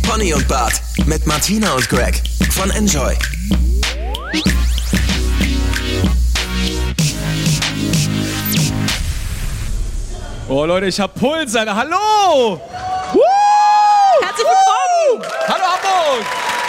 Pony und Bart mit Martina und Greg von Enjoy. Oh Leute, ich hab Puls, Alter. Hallo! Herzlich willkommen! Hallo Hamburg!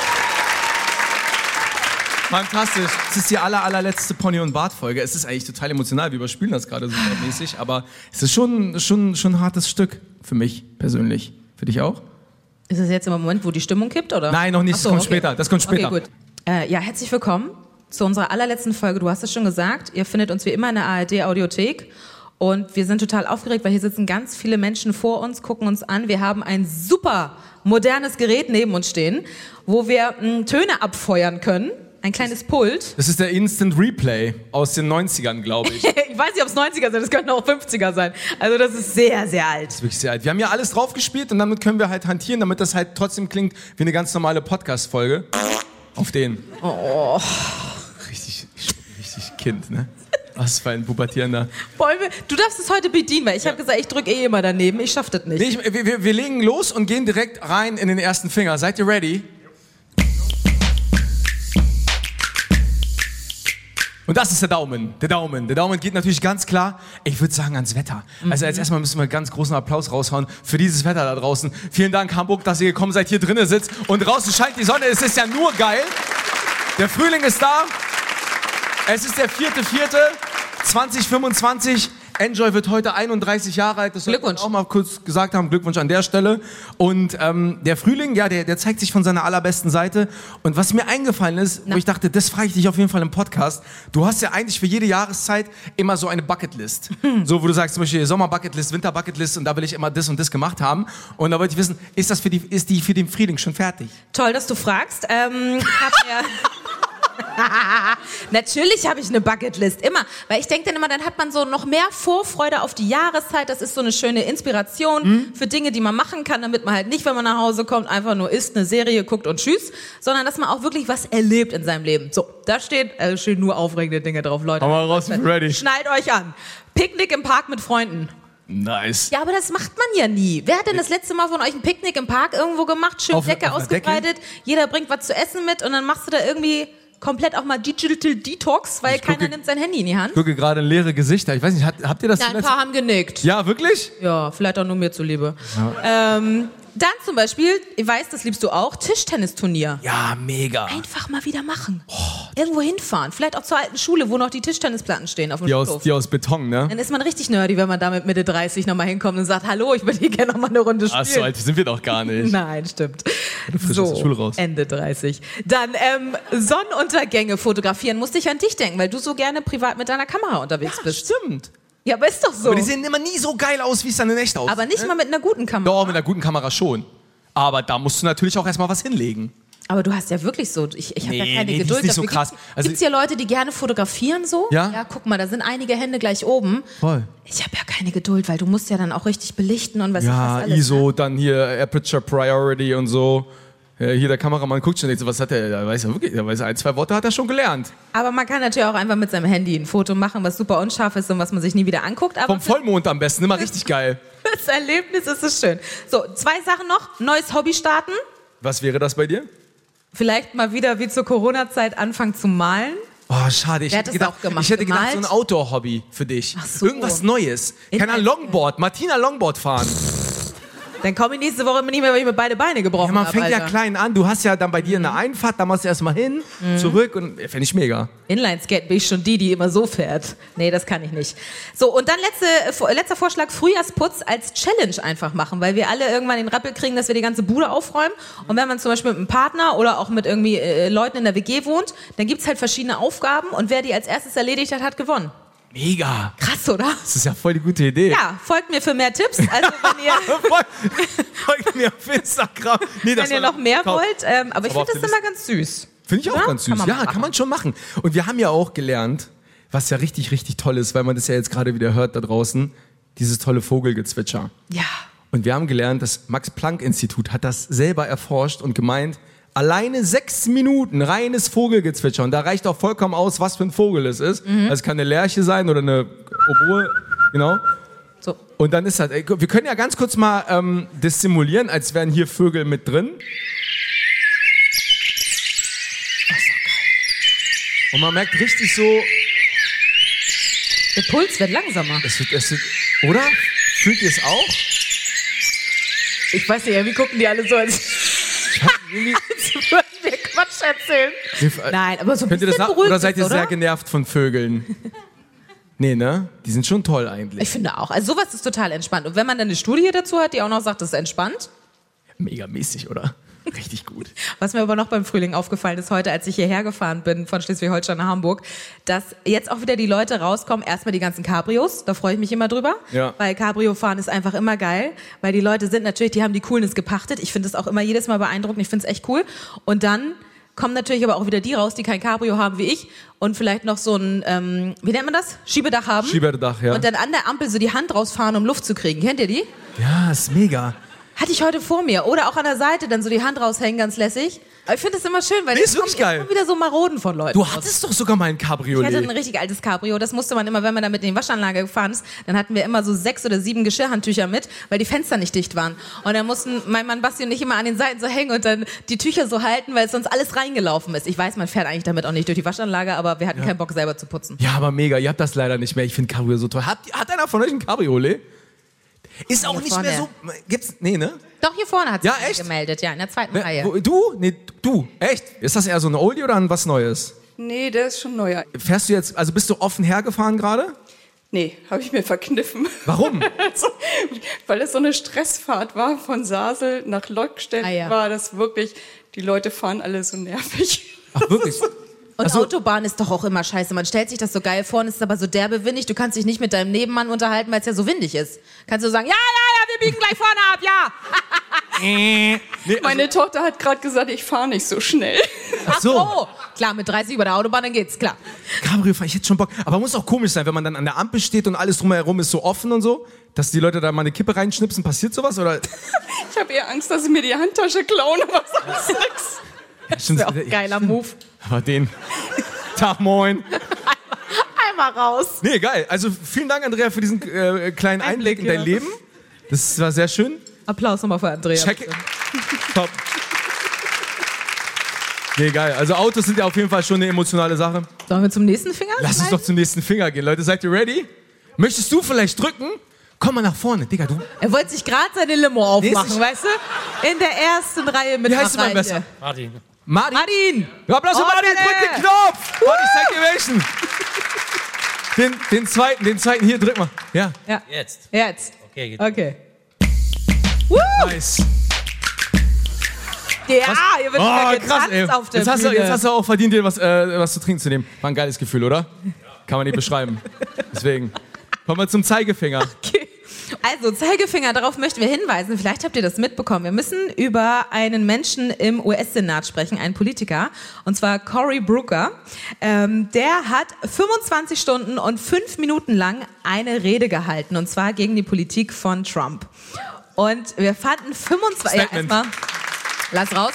Fantastisch. Es ist die allerletzte Pony und Bart Folge. Es ist eigentlich total emotional. Wir überspielen das gerade so mäßig, aber es ist schon ein hartes Stück für mich persönlich. Für dich auch? Ist es jetzt im Moment, wo die Stimmung kippt, oder? Nein, noch nicht. Ach so, das kommt okay. später. Das kommt später. Okay, gut. Ja, herzlich willkommen zu unserer allerletzten Folge. Du hast es schon gesagt. Ihr findet uns wie immer in der ARD-Audiothek. Und wir sind total aufgeregt, weil hier sitzen ganz viele Menschen vor uns, gucken uns an. Wir haben ein super modernes Gerät neben uns stehen, wo wir Töne abfeuern können. Ein kleines Pult. Das ist der Instant Replay aus den 90ern, glaube ich. Ich weiß nicht, ob es 90er sind, es könnten auch 50er sein. Also das ist sehr, sehr alt. Das ist wirklich sehr alt. Wir haben ja alles drauf gespielt und damit können wir halt hantieren, damit das halt trotzdem klingt wie eine ganz normale Podcast-Folge. Auf den. Oh. Richtig Kind, ne? Was für ein Pubertierender. Du darfst es heute bedienen, weil ich habe gesagt, ich drücke immer daneben. Ich schaff das nicht. Nee, wir legen los und gehen direkt rein in den ersten Finger. Seid ihr ready? Und das ist der Daumen. Der Daumen geht natürlich ganz klar, ich würde sagen, ans Wetter. Also als erstmal müssen wir ganz großen Applaus raushauen für dieses Wetter da draußen. Vielen Dank, Hamburg, dass ihr gekommen seid, hier drinnen sitzt und draußen scheint die Sonne. Es ist ja nur geil. Der Frühling ist da. Es ist der 4.4.2025. Enjoy wird heute 31 Jahre alt. Das Glückwunsch. Auch mal kurz gesagt haben. Glückwunsch an der Stelle. Und der Frühling, ja, der zeigt sich von seiner allerbesten Seite. Und was mir eingefallen ist, wo ich dachte, das frage ich dich auf jeden Fall im Podcast. Du hast ja eigentlich für jede Jahreszeit immer so eine Bucketlist. So, wo du sagst zum Beispiel Sommer-Bucketlist, Winter-Bucketlist und da will ich immer das und das gemacht haben. Und da wollte ich wissen, ist die für den Frühling schon fertig? Toll, dass du fragst. Ich hab mir Natürlich habe ich eine Bucketlist, immer. Weil ich denke dann immer, dann hat man so noch mehr Vorfreude auf die Jahreszeit. Das ist so eine schöne Inspiration für Dinge, die man machen kann, damit man halt nicht, wenn man nach Hause kommt, einfach nur isst, eine Serie guckt und tschüss, sondern dass man auch wirklich was erlebt in seinem Leben. So, da stehen nur aufregende Dinge drauf, Leute. Hau mal raus, ready. Schnallt euch an. Picknick im Park mit Freunden. Nice. Ja, aber das macht man ja nie. Wer hat denn das letzte Mal von euch ein Picknick im Park irgendwo gemacht? Schön Decke ausgebreitet, jeder bringt was zu essen mit und dann machst du da irgendwie komplett auch mal Digital Detox, weil keiner nimmt sein Handy in die Hand. Ich gucke gerade in leere Gesichter. Ich weiß nicht, habt ihr das? Ja, ein paar haben genickt. Ja, wirklich? Ja, vielleicht auch nur mir zuliebe. Ja. Dann zum Beispiel, ich weiß, das liebst du auch, Tischtennisturnier. Ja, mega. Einfach mal wieder machen. Irgendwo hinfahren. Vielleicht auch zur alten Schule, wo noch die Tischtennisplatten stehen auf dem Schulhof. Die aus Beton, ne? Dann ist man richtig nerdy, wenn man da mit Mitte 30 nochmal hinkommt und sagt, hallo, ich würde hier gerne nochmal eine Runde spielen. Ach so, alt sind wir doch gar nicht. Nein, stimmt. Du frisch aus der Schule raus. Ende 30. Dann Sonnenuntergänge fotografieren. Musste ich an dich denken, weil du so gerne privat mit deiner Kamera unterwegs bist. Stimmt. Ja, aber ist doch so. Aber die sehen immer nie so geil aus, wie es dann in echt aussieht. Aber nicht mal mit einer guten Kamera. Doch, mit einer guten Kamera schon. Aber da musst du natürlich auch erstmal was hinlegen. Aber du hast ja wirklich so, ich habe ja keine das Geduld ist nicht so dafür. krass. Also Gibt's ja Leute, die gerne fotografieren so? Ja? Ja, guck mal, da sind einige Hände gleich oben. Voll. Ich habe ja keine Geduld, weil du musst ja dann auch richtig belichten und was Ja, was alles. ISO, Ne? dann hier Aperture Priority und so. Ja, hier der Kameramann guckt schon, was hat der? Da weiß er wirklich, 1-2 Worte hat er schon gelernt. Aber man kann natürlich auch einfach mit seinem Handy ein Foto machen, was super unscharf ist und was man sich nie wieder anguckt. Aber Vom Vollmond am besten, immer richtig geil. das Erlebnis ist es schön. So, 2 Sachen noch. Neues Hobby starten. Was wäre das bei dir? Vielleicht mal wieder wie zur Corona-Zeit anfangen zu malen. Oh, schade. Wer hat das auch gemacht? Ich hätte gedacht, Gemalt? so ein Outdoor-Hobby für dich. Ach so. Irgendwas Neues. Keine Ahnung, Longboard. Martina Longboard fahren. Dann komme ich nächste Woche nicht mehr, weil ich mir beide Beine gebrochen habe. Ja, man fängt ja klein an. Du hast ja dann bei dir eine Einfahrt, da machst du erstmal hin, zurück und fände ich mega. Inlineskaten bin ich schon die immer so fährt. Nee, das kann ich nicht. So, und dann letzter Vorschlag, Frühjahrsputz als Challenge einfach machen, weil wir alle irgendwann den Rappel kriegen, dass wir die ganze Bude aufräumen. Und wenn man zum Beispiel mit einem Partner oder auch mit irgendwie Leuten in der WG wohnt, dann gibt's halt verschiedene Aufgaben und wer die als erstes erledigt hat, hat gewonnen. Mega. Krass, oder? Das ist ja voll die gute Idee. Ja, folgt mir für mehr Tipps. Also wenn ihr, Folgt mir auf Instagram. Nee, wenn ihr noch mehr wollt. Aber ich Aber finde das immer ganz süß. Finde ich auch Ja? ganz süß. Kann man schon machen. Und wir haben ja auch gelernt, was ja richtig, richtig toll ist, weil man das ja jetzt gerade wieder hört da draußen, dieses tolle Vogelgezwitscher. Ja. Und wir haben gelernt, das Max-Planck-Institut hat das selber erforscht und gemeint, alleine 6 Minuten reines Vogelgezwitscher. Und da reicht auch vollkommen aus, was für ein Vogel es ist. Also es kann eine Lerche sein oder eine Oboe, genau. So. Und dann ist das, wir können ja ganz kurz mal das simulieren, als wären hier Vögel mit drin. Und man merkt richtig so, Der Puls wird langsamer. es wird, oder? Fühlt ihr es auch? Ich weiß nicht, wie gucken die alle so, als würden wir Quatsch erzählen. Nein, aber so ein Könnt ihr bisschen das beruhigt oder seid ihr ist, oder? sehr genervt von Vögeln? Nee, ne? Die sind schon toll eigentlich. Ich finde auch. Also sowas ist total entspannt. Und wenn man dann eine Studie dazu hat, die auch noch sagt, das ist entspannt. Mega mäßig, oder? Richtig gut. Was mir aber noch beim Frühling aufgefallen ist, heute, als ich hierher gefahren bin von Schleswig-Holstein nach Hamburg, dass jetzt auch wieder die Leute rauskommen, erstmal die ganzen Cabrios, da freue ich mich immer drüber, Ja. weil Cabrio fahren ist einfach immer geil, weil die Leute sind natürlich, die haben die Coolness gepachtet, ich finde das auch immer jedes Mal beeindruckend, ich finde es echt cool und dann kommen natürlich aber auch wieder die raus, die kein Cabrio haben wie ich und vielleicht noch so ein, wie nennt man das? Schiebedach haben. Schieberdach, ja. Und dann an der Ampel so die Hand rausfahren, um Luft zu kriegen. Kennt ihr die? Ja, ist mega. Hatte ich heute vor mir. Oder auch an der Seite dann so die Hand raushängen, ganz lässig. Aber ich finde das immer schön, weil Nee, es ist wirklich geil. kommen wieder so Maroden von Leuten. Du raus. hattest doch sogar mal ein Ich hatte Cabriolet. ein richtig altes Cabrio, das musste man immer, wenn man damit in die Waschanlage gefahren ist, dann hatten wir immer so 6 oder 7 Geschirrhandtücher mit, weil die Fenster nicht dicht waren. Und dann mussten mein Mann Basti und ich immer an den Seiten so hängen und dann die Tücher so halten, weil sonst alles reingelaufen ist. Ich weiß, man fährt eigentlich damit auch nicht durch die Waschanlage, aber wir hatten keinen Bock selber zu putzen. Ja, aber mega. Ihr habt das leider nicht mehr. Ich finde Cabrio so toll. Hat einer von euch ein Cabriolet? Ist auch Hier nicht vorne. mehr so. Gibt's? Nee, ne? Doch, hier vorne hat sich Ja, einer echt? gemeldet, ja, in der zweiten Ne, Reihe. Du? Nee, du. Echt? Ist das eher so ein Oldie oder ein was Neues? Nee, der ist schon neuer. Fährst du jetzt, also bist du offen hergefahren gerade? Nee, habe ich mir verkniffen. Warum? Also, weil es so eine Stressfahrt war von Sasel nach Lockstedt, Ah, ja. war das wirklich, die Leute fahren alle so nervig. Ach, wirklich? Und Ach so. Autobahn ist doch auch immer scheiße. Man stellt sich das so geil vor und es ist aber so derbe windig. Du kannst dich nicht mit deinem Nebenmann unterhalten, weil es ja so windig ist. Kannst du sagen, ja, wir biegen gleich vorne ab, ja. Nee, Meine Tochter hat gerade gesagt, ich fahre nicht so schnell. Ach so. Oh, klar, mit 30 über der Autobahn, dann geht's, klar. Cabrio fahren, ich hätte schon Bock. Aber muss auch komisch sein, wenn man dann an der Ampel steht und alles drumherum ist so offen und so, dass die Leute da mal eine Kippe reinschnipsen. Passiert sowas? Oder? Ich habe eher Angst, dass sie mir die Handtasche klauen, aber sonst nix. Stimmt, Wäre auch ein geiler Move. Aber den. Tag, moin. Einmal raus. Nee, geil. Also vielen Dank, Andrea, für diesen kleinen Einblick in dein ja. Leben. Das war sehr schön. Applaus nochmal für Andrea. Check. Top. Nee, geil. Also Autos sind ja auf jeden Fall schon eine emotionale Sache. Sollen wir zum nächsten Finger? Lass uns doch zum nächsten Finger gehen. Leute, seid ihr ready? Möchtest du vielleicht drücken? Komm mal nach vorne. Digga, du. Er wollte sich gerade seine Limo aufmachen, Nächstes- weißt du? In der ersten Reihe mit Wie heißt du mal Nachreiche. besser? Martin. Martin. Martin! Ja, Applaus für Oh, Martin. bitte. Drück den Knopf. Warte, ich zeig dir welchen. Den zweiten hier, drück mal. Ja, Ja, Jetzt. jetzt. Okay, geht. Okay. nice. Ja, ihr wird wieder Oh, krass, ey. getanzt auf der Jetzt hast, Bühne. jetzt hast du auch verdient, dir was zu trinken zu nehmen. War ein geiles Gefühl, oder? Kann man nicht beschreiben. Deswegen. Kommen wir zum Zeigefinger. Okay. Also, Zeigefinger, darauf möchten wir hinweisen. Vielleicht habt ihr das mitbekommen. Wir müssen über einen Menschen im US-Senat sprechen, einen Politiker, und zwar Cory Booker. Der hat 25 Stunden und 5 Minuten lang eine Rede gehalten, und zwar gegen die Politik von Trump. Und wir fanden 25... Ja, Statement. erstmal, lass raus.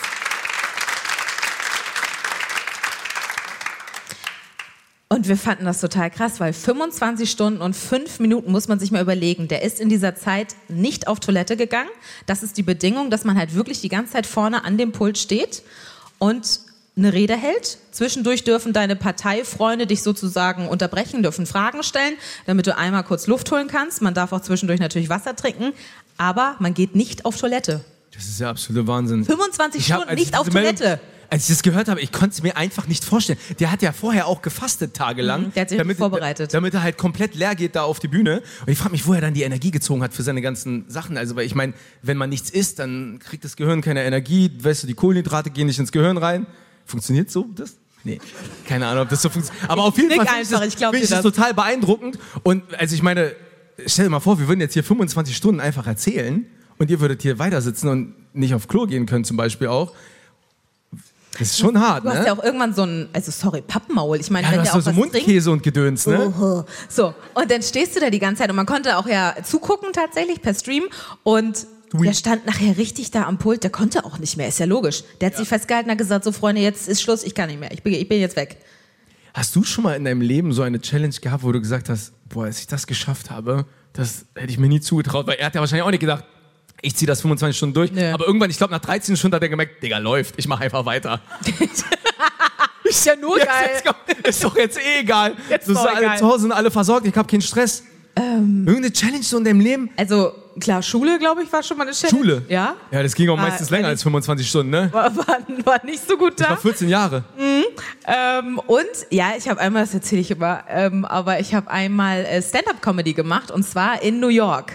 Und wir fanden das total krass, weil 25 Stunden und 5 Minuten muss man sich mal überlegen. Der ist in dieser Zeit nicht auf Toilette gegangen. Das ist die Bedingung, dass man halt wirklich die ganze Zeit vorne an dem Pult steht und eine Rede hält. Zwischendurch dürfen deine Parteifreunde dich sozusagen unterbrechen, dürfen Fragen stellen, damit du einmal kurz Luft holen kannst. Man darf auch zwischendurch natürlich Wasser trinken, aber man geht nicht auf Toilette. Das ist der absolute Wahnsinn. 25 Ich hab, Stunden als nicht ich auf diese Meldung- Toilette. Als ich das gehört habe, ich konnte es mir einfach nicht vorstellen. Der hat ja vorher auch gefastet tagelang. Der hat sich vorbereitet. Damit er halt komplett leer geht da auf die Bühne. Und ich frage mich, wo er dann die Energie gezogen hat für seine ganzen Sachen. Also, weil ich meine, wenn man nichts isst, dann kriegt das Gehirn keine Energie. Weißt du, die Kohlenhydrate gehen nicht ins Gehirn rein. Funktioniert so das? Nee, keine Ahnung, ob das so funktioniert. Aber auf jeden nick Fall finde einfach, ich glaub find ich dir das das. total beeindruckend. Und also ich meine, stell dir mal vor, wir würden jetzt hier 25 Stunden einfach erzählen und ihr würdet hier weiter sitzen und nicht auf Klo gehen können zum Beispiel auch. Das ist schon hart, Du hast ne? ja auch irgendwann so ein, also sorry, Pappenmaul. Ich meine, Ja, wenn du der hast auch so was Mundkäse und Gedöns, ne? trinkt. Oh, so, und dann stehst du da die ganze Zeit und man konnte auch ja zugucken tatsächlich per Stream und der stand nachher richtig da am Pult, der konnte auch nicht mehr, ist ja logisch. Der hat sich festgehalten, hat gesagt, so Freunde, jetzt ist Schluss, ich kann nicht mehr, ich bin jetzt weg. Hast du schon mal in deinem Leben so eine Challenge gehabt, wo du gesagt hast, boah, als ich das geschafft habe, das hätte ich mir nie zugetraut, weil er hat ja wahrscheinlich auch nicht gedacht, ich ziehe das 25 Stunden durch, aber irgendwann, ich glaube nach 13 Stunden hat er gemerkt, Digga, läuft, ich mache einfach weiter. Ist ja nur geil. Ist doch jetzt eh egal. Jetzt So voll sind alle geil. zu Hause, sind alle versorgt, ich habe keinen Stress. Irgendeine Challenge so in deinem Leben? Also, klar, Schule, glaube ich, war schon mal eine Challenge. Schule? Ja. Ja, das ging auch meistens länger als 25 Stunden, ne? War nicht so gut Ich war da. 14 Jahre. Und, ja, ich habe einmal, das erzähle ich immer, aber ich habe einmal Stand-Up-Comedy gemacht und zwar in New York.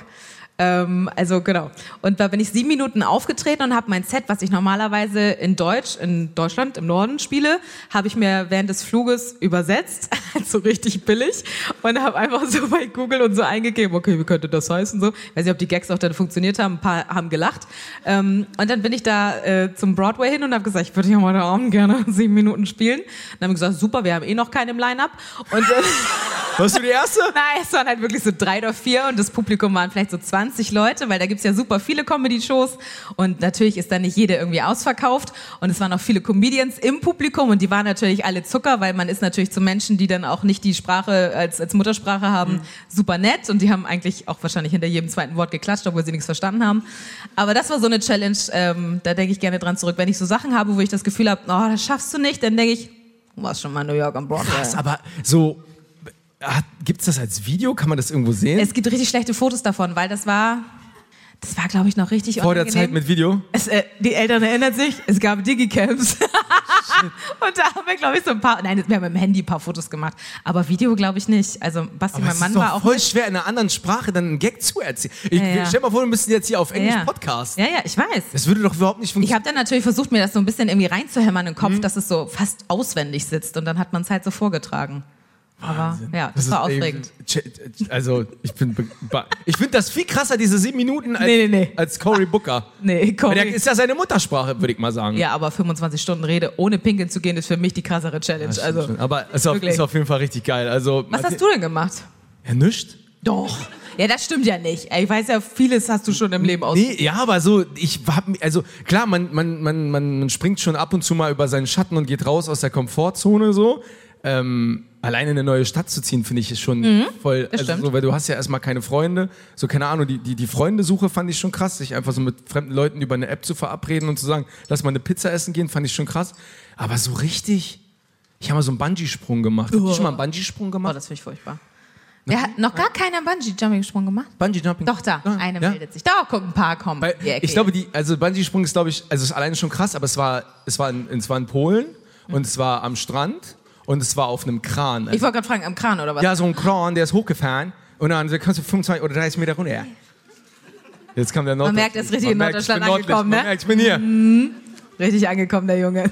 Also genau. Und da bin ich 7 Minuten aufgetreten und habe mein Set, was ich normalerweise in Deutschland, im Norden spiele, habe ich mir während des Fluges übersetzt, so richtig billig, und habe einfach so bei Google und so eingegeben, okay, wie könnte das heißen, so. Ich weiß nicht, ob die Gags auch dann funktioniert haben, ein paar haben gelacht. Und dann bin ich da zum Broadway hin und habe gesagt, ich würde ja heute Abend gerne 7 Minuten spielen. Dann haben wir gesagt, super, wir haben eh noch keinen im Line-Up. Und Warst du die Erste? nein, es waren halt wirklich so 3 oder 4 und das Publikum waren vielleicht so 20 Leute, weil da gibt's ja super viele Comedy-Shows und natürlich ist da nicht jede irgendwie ausverkauft und es waren auch viele Comedians im Publikum und die waren natürlich alle Zucker, weil man ist natürlich zu Menschen, die dann auch nicht die Sprache als Muttersprache haben, super nett und die haben eigentlich auch wahrscheinlich hinter jedem zweiten Wort geklatscht, obwohl sie nichts verstanden haben. Aber das war so eine Challenge, da denke ich gerne dran zurück. Wenn ich so Sachen habe, wo ich das Gefühl habe, oh, das schaffst du nicht, dann denke ich, du warst schon mal in New York am Broadway. Krass, aber so, gibt's das als Video? Kann man das irgendwo sehen? Es gibt richtig schlechte Fotos davon, weil das war glaube ich noch richtig Vor der unangenehm. Zeit mit Video? Die Eltern erinnern sich, es gab Digicams. Und da haben wir, glaube ich, so ein paar, nein, wir haben mit dem Handy ein paar Fotos gemacht, aber Video glaube ich nicht. Also Basti, Aber mein es Mann ist doch war auch voll mit. schwer, in einer anderen Sprache dann einen Gag zu erzählen. Ja. Stell dir mal vor, wir müssen jetzt hier auf Englisch Ja. Podcast. Ja, ich weiß. Das würde doch überhaupt nicht Ich funktionieren. habe dann natürlich versucht, mir das so ein bisschen irgendwie reinzuhämmern im Kopf, dass es so fast auswendig sitzt und dann hat man es halt so vorgetragen. Aber ja, das war aufregend. Also, ich finde das viel krasser, diese 7 Minuten, als, Nee. als Cory Booker. Nee, komm. Weil der ist ja seine Muttersprache, würde ich mal sagen. Ja, aber 25 Stunden Rede ohne pinkeln zu gehen, ist für mich die krassere Challenge. Das stimmt Also, schon. Aber es wirklich. ist auf jeden Fall richtig geil. Also, was hast du denn gemacht? Ja, nischt. Doch. Ja, das stimmt ja nicht. Ich weiß ja, vieles hast du schon im Leben ausprobiert. Nee, ja, aber so, also klar, man springt schon ab und zu mal über seinen Schatten und geht raus aus der Komfortzone so. Alleine in eine neue Stadt zu ziehen, finde ich ist schon voll, also stimmt. so, weil du hast ja erstmal keine Freunde, so keine Ahnung, die Freundesuche fand ich schon krass, sich einfach so mit fremden Leuten über eine App zu verabreden und zu sagen, lass mal eine Pizza essen gehen, fand ich schon krass, aber so richtig, ich habe mal so einen Bungee-Sprung gemacht. Hast du schon mal einen Bungee-Sprung Oh, gemacht? das finde ich furchtbar. Wer hat noch gar keiner Bungee-Jumping-Sprung gemacht? Bungee-Jumping? Doch, da. Ja. Eine Ja? meldet sich. Da guck, ein paar kommen. Weil Die Ecke ich glaube, hier. Bungee-Sprung ist, glaube ich, also ist alleine schon krass, aber es war in Polen und es war am Strand und es war auf einem Kran. Ich wollte gerade fragen, am Kran oder was? Ja, so ein Kran, der ist hochgefahren und dann kannst du 25 oder 30 Meter runter. Jetzt kam der Nord. Man merkt, er ist richtig in Man merkt, ich bin Norddeutschland angekommen, nördlich, ne? man merkt, ich bin hier. Richtig angekommen, der Junge.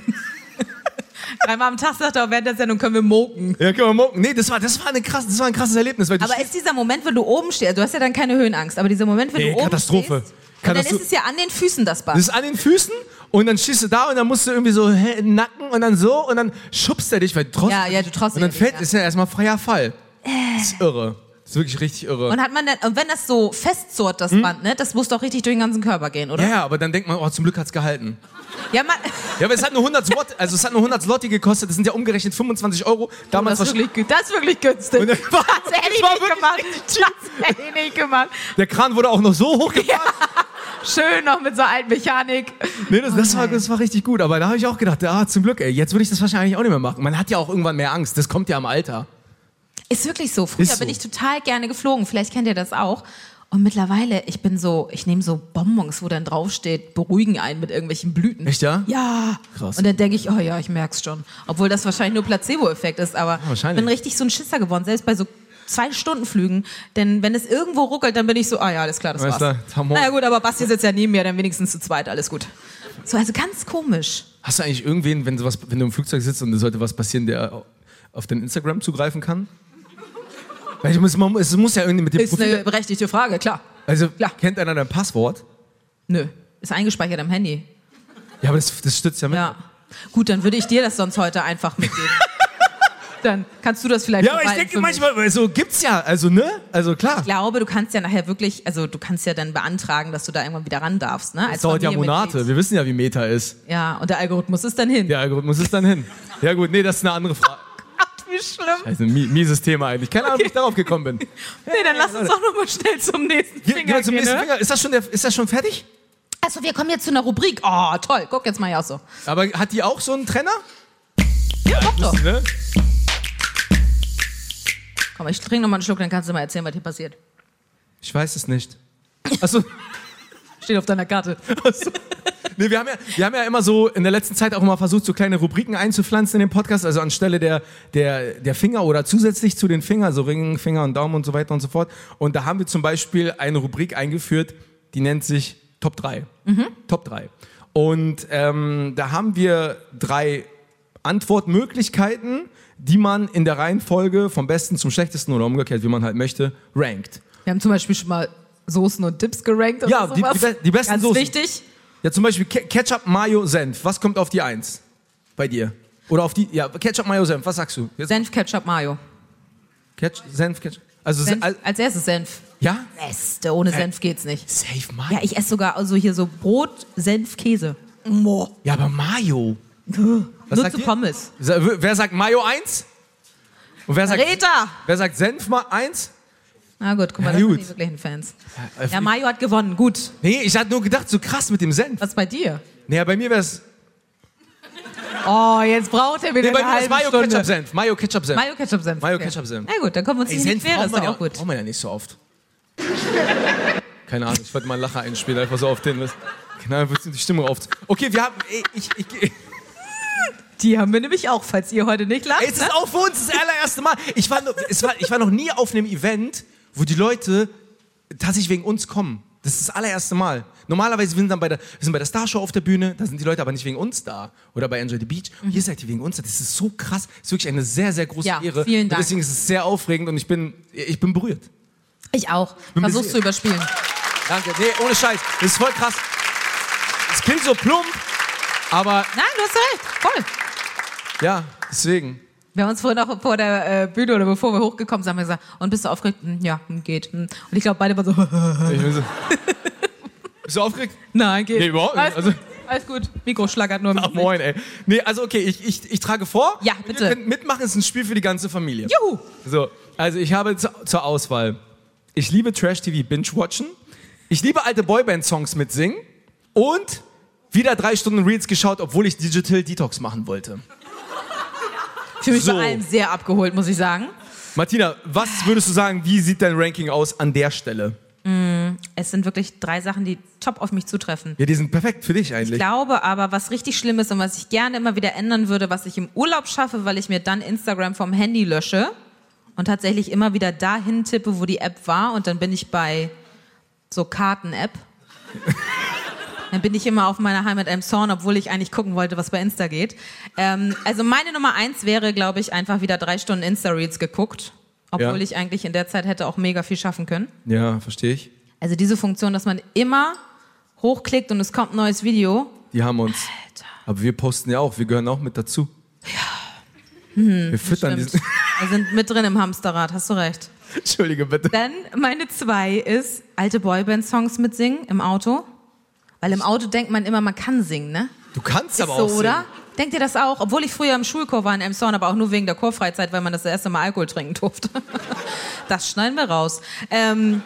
3-mal am Tag sagt er, während der Sendung können wir moken. Ja, können wir mocken. Nee, das war ein krasses Erlebnis. Weil du Aber ist dieser Moment, wenn du oben stehst, du hast ja dann keine Höhenangst, aber dieser Moment, wenn du oben Katastrophe. stehst, und dann ist es ja an den Füßen das Bad. Das ist an den Füßen und dann stehst du da und dann musst du irgendwie so Nacken und dann so und dann schubst er dich, weil du traust Ja, du traust und dann dich fällt, nicht, ist ja erstmal freier Fall. Das ist irre. Das ist wirklich richtig irre. Und wenn das so festzurrt, das Band, ne, das muss doch richtig durch den ganzen Körper gehen, oder? Ja, aber dann denkt man, oh, zum Glück hat's gehalten. Ja, man, Ja, aber es hat nur 100 Zloty gekostet, das sind ja umgerechnet 25 €. Damals das ist wirklich günstig. Und dann war- Das hätte ich das war nicht wirklich gemacht. Das hätte ich nicht gemacht. der Kran wurde auch noch so hochgefahren. Schön noch mit so alten Mechanik. Nee, das war richtig gut, aber da habe ich auch gedacht, zum Glück, ey, jetzt würde ich das wahrscheinlich auch nicht mehr machen. Man hat ja auch irgendwann mehr Angst, das kommt ja im Alter. Ist wirklich so. Früher Ist so. bin ich total gerne geflogen. Vielleicht kennt ihr das auch. Und mittlerweile, ich nehme so Bonbons, wo dann draufsteht, beruhigen einen mit irgendwelchen Blüten. Echt, ja? Ja. Krass. Und dann denke ich, oh ja, ich merk's schon. Obwohl das wahrscheinlich nur Placebo-Effekt ist, aber ich wahrscheinlich. bin richtig so ein Schisser geworden, selbst bei so 2-Stunden-Flügen. Denn wenn es irgendwo ruckelt, dann bin ich so, ja, alles klar, das Weißt war's. du, Tamon. Naja gut, aber Basti sitzt ja neben mir, dann wenigstens zu zweit, alles gut. So, also ganz komisch. Hast du eigentlich irgendwen, wenn du im Flugzeug sitzt und es sollte was passieren, der auf dein Instagram zugreifen kann? Weil es muss ja irgendwie mit dem Ist eine berechtigte Frage, klar. Also, Ja. kennt einer dein Passwort? Nö, ist eingespeichert am Handy. Ja, aber das stützt ja mit. Ja. Gut, dann würde ich dir das sonst heute einfach mitgeben. Dann kannst du das vielleicht Ja, aber ich verwalten denke für mich. manchmal, so gibt's ja, also, ne? Also, klar. Ich glaube, du kannst ja nachher wirklich, also du kannst ja dann beantragen, dass du da irgendwann wieder ran darfst, ne? Das dauert ja Monate. Wir wissen ja, wie Meta ist. Ja, und der Algorithmus ist dann hin. Der Algorithmus ist dann hin. Ja gut, nee, das ist eine andere Frage. Ach, wie schlimm. Also mieses Thema eigentlich. Keine Ahnung, wie ich darauf gekommen bin. Nee, dann lass uns doch nochmal schnell zum nächsten Finger Gehen wir zum nächsten ne? Finger. Ist das schon fertig? Achso, wir kommen jetzt zu einer Rubrik. Oh, toll. Guck jetzt mal hier auch so. Aber hat die auch so einen Trenner? Ja, doch. Ne? Komm, ich trinke nochmal einen Schluck, dann kannst du mal erzählen, was hier passiert. Ich weiß es nicht. Achso. Steht auf deiner Karte. Achso. Nee, wir haben ja immer so in der letzten Zeit auch immer versucht, so kleine Rubriken einzupflanzen in den Podcast, also anstelle der Finger oder zusätzlich zu den Fingern, so Ring, Finger und Daumen und so weiter und so fort. Und da haben wir zum Beispiel eine Rubrik eingeführt, die nennt sich Top 3. Top 3. Und da haben wir 3 Antwortmöglichkeiten, die man in der Reihenfolge vom Besten zum Schlechtesten oder umgekehrt, wie man halt möchte, rankt. Wir haben zum Beispiel schon mal Soßen und Dips gerankt oder Ja, sowas. die besten Ganz Soßen. wichtig. Ja, zum Beispiel Ketchup, Mayo, Senf. Was kommt auf die 1 bei dir? Oder auf die, ja, Ketchup, Mayo, Senf. Was sagst du? Jetzt Senf, Ketchup, Mayo. Senf, Ketchup. Also, Senf, als erstes Senf. ja? Beste, ohne Senf geht's nicht. Safe Mayo. Ja, ich esse sogar also hier so Brot, Senf, Käse. Boah. Ja, aber Mayo. Was Nur sagt zu ihr? Pommes. Wer sagt Mayo 1? Und wer Rita! sagt Senf 1? Na gut, guck mal, Ja, das sind gut. die wirklichen Fans. Ja, Ja, Mayo hat gewonnen, gut. Nee, ich hatte nur gedacht, so krass mit dem Senf. Was bei dir? Nee, bei mir wäre es. Oh, jetzt braucht er wieder Nee, bei eine mir ist halbe Mayo Stunde. Ketchup Senf. Mayo Ketchup Senf. Mayo Ketchup Senf. Mayo Okay. Ketchup Senf. Na gut, dann kommen wir uns Ey, nicht Senf quer, das ist doch auch gut. braucht man ja nicht so oft. Keine Ahnung, ich wollte mal einen Lacher einspielen, einfach so auf den. Genau, die Stimmung auf. Okay, wir haben. Die haben wir nämlich auch, falls ihr heute nicht lacht. Ey, es ist auch für uns das allererste Mal. Ich war noch nie auf einem Event, wo die Leute tatsächlich wegen uns kommen. Das ist das allererste Mal. Normalerweise sind wir sind bei der Starshow auf der Bühne, da sind die Leute aber nicht wegen uns da. Oder bei Enjoy the Beach. Hier seid ihr wegen uns da. Das ist so krass. Das ist wirklich eine sehr, sehr große Ja, Ehre. vielen Dank. Und deswegen ist es sehr aufregend und ich bin berührt. Ich auch. Bin Versuch's bisschen- zu überspielen. Danke. Nee, ohne Scheiß. Das ist voll krass. Es klingt so plump, aber Nein, du hast recht. Voll. ja, deswegen. Wir haben uns vorhin auch vor der Bühne oder bevor wir hochgekommen sind, haben wir gesagt, und bist du aufgeregt? Ja, geht. Und ich glaube, beide waren so, Ich bin so. Bist du aufgeregt? nein, geht. Nee, überhaupt nicht. Alles, Also- gut. Alles gut. Mikro schlagert nur im Ach, moin, ey. Nee, also okay, ich trage vor. Ja, Und bitte. Ihr könnt mitmachen, es ist ein Spiel für die ganze Familie. Juhu. So, also ich habe zur Auswahl, ich liebe Trash-TV Binge-Watchen, ich liebe alte Boyband-Songs mitsingen und wieder 3 Stunden Reels geschaut, obwohl ich Digital Detox machen wollte. Ich fühle mich So. bei allem sehr abgeholt, muss ich sagen. Martina, was würdest du sagen, wie sieht dein Ranking aus an der Stelle? Es sind wirklich 3 Sachen, die top auf mich zutreffen. Ja, die sind perfekt für dich Ich eigentlich. glaube aber, was richtig schlimm ist und was ich gerne immer wieder ändern würde, was ich im Urlaub schaffe, weil ich mir dann Instagram vom Handy lösche und tatsächlich immer wieder dahin tippe, wo die App war und dann bin ich bei so Karten-App. Dann bin ich immer auf meiner Heimat Elmshorn, obwohl ich eigentlich gucken wollte, was bei Insta geht. Also meine Nummer 1 wäre, glaube ich, einfach wieder 3 Stunden Insta-Reels geguckt. Obwohl Ja. ich eigentlich in der Zeit hätte auch mega viel schaffen können. Ja, verstehe ich. Also diese Funktion, dass man immer hochklickt und es kommt ein neues Video. Die haben uns. Alter. Aber wir posten ja auch, wir gehören auch mit dazu. Ja. Wir füttern Stimmt. diesen. Wir sind mit drin im Hamsterrad, hast du recht. Entschuldige bitte. Dann meine 2 ist alte Boyband-Songs mitsingen im Auto. Weil im Auto denkt man immer, man kann singen, ne? Du kannst Ist aber so, auch singen. oder? Denkt ihr das auch? Obwohl ich früher im Schulchor war in Elmshorn, aber auch nur wegen der Chorfreizeit, weil man das erste Mal Alkohol trinken durfte. Das schneiden wir raus. Und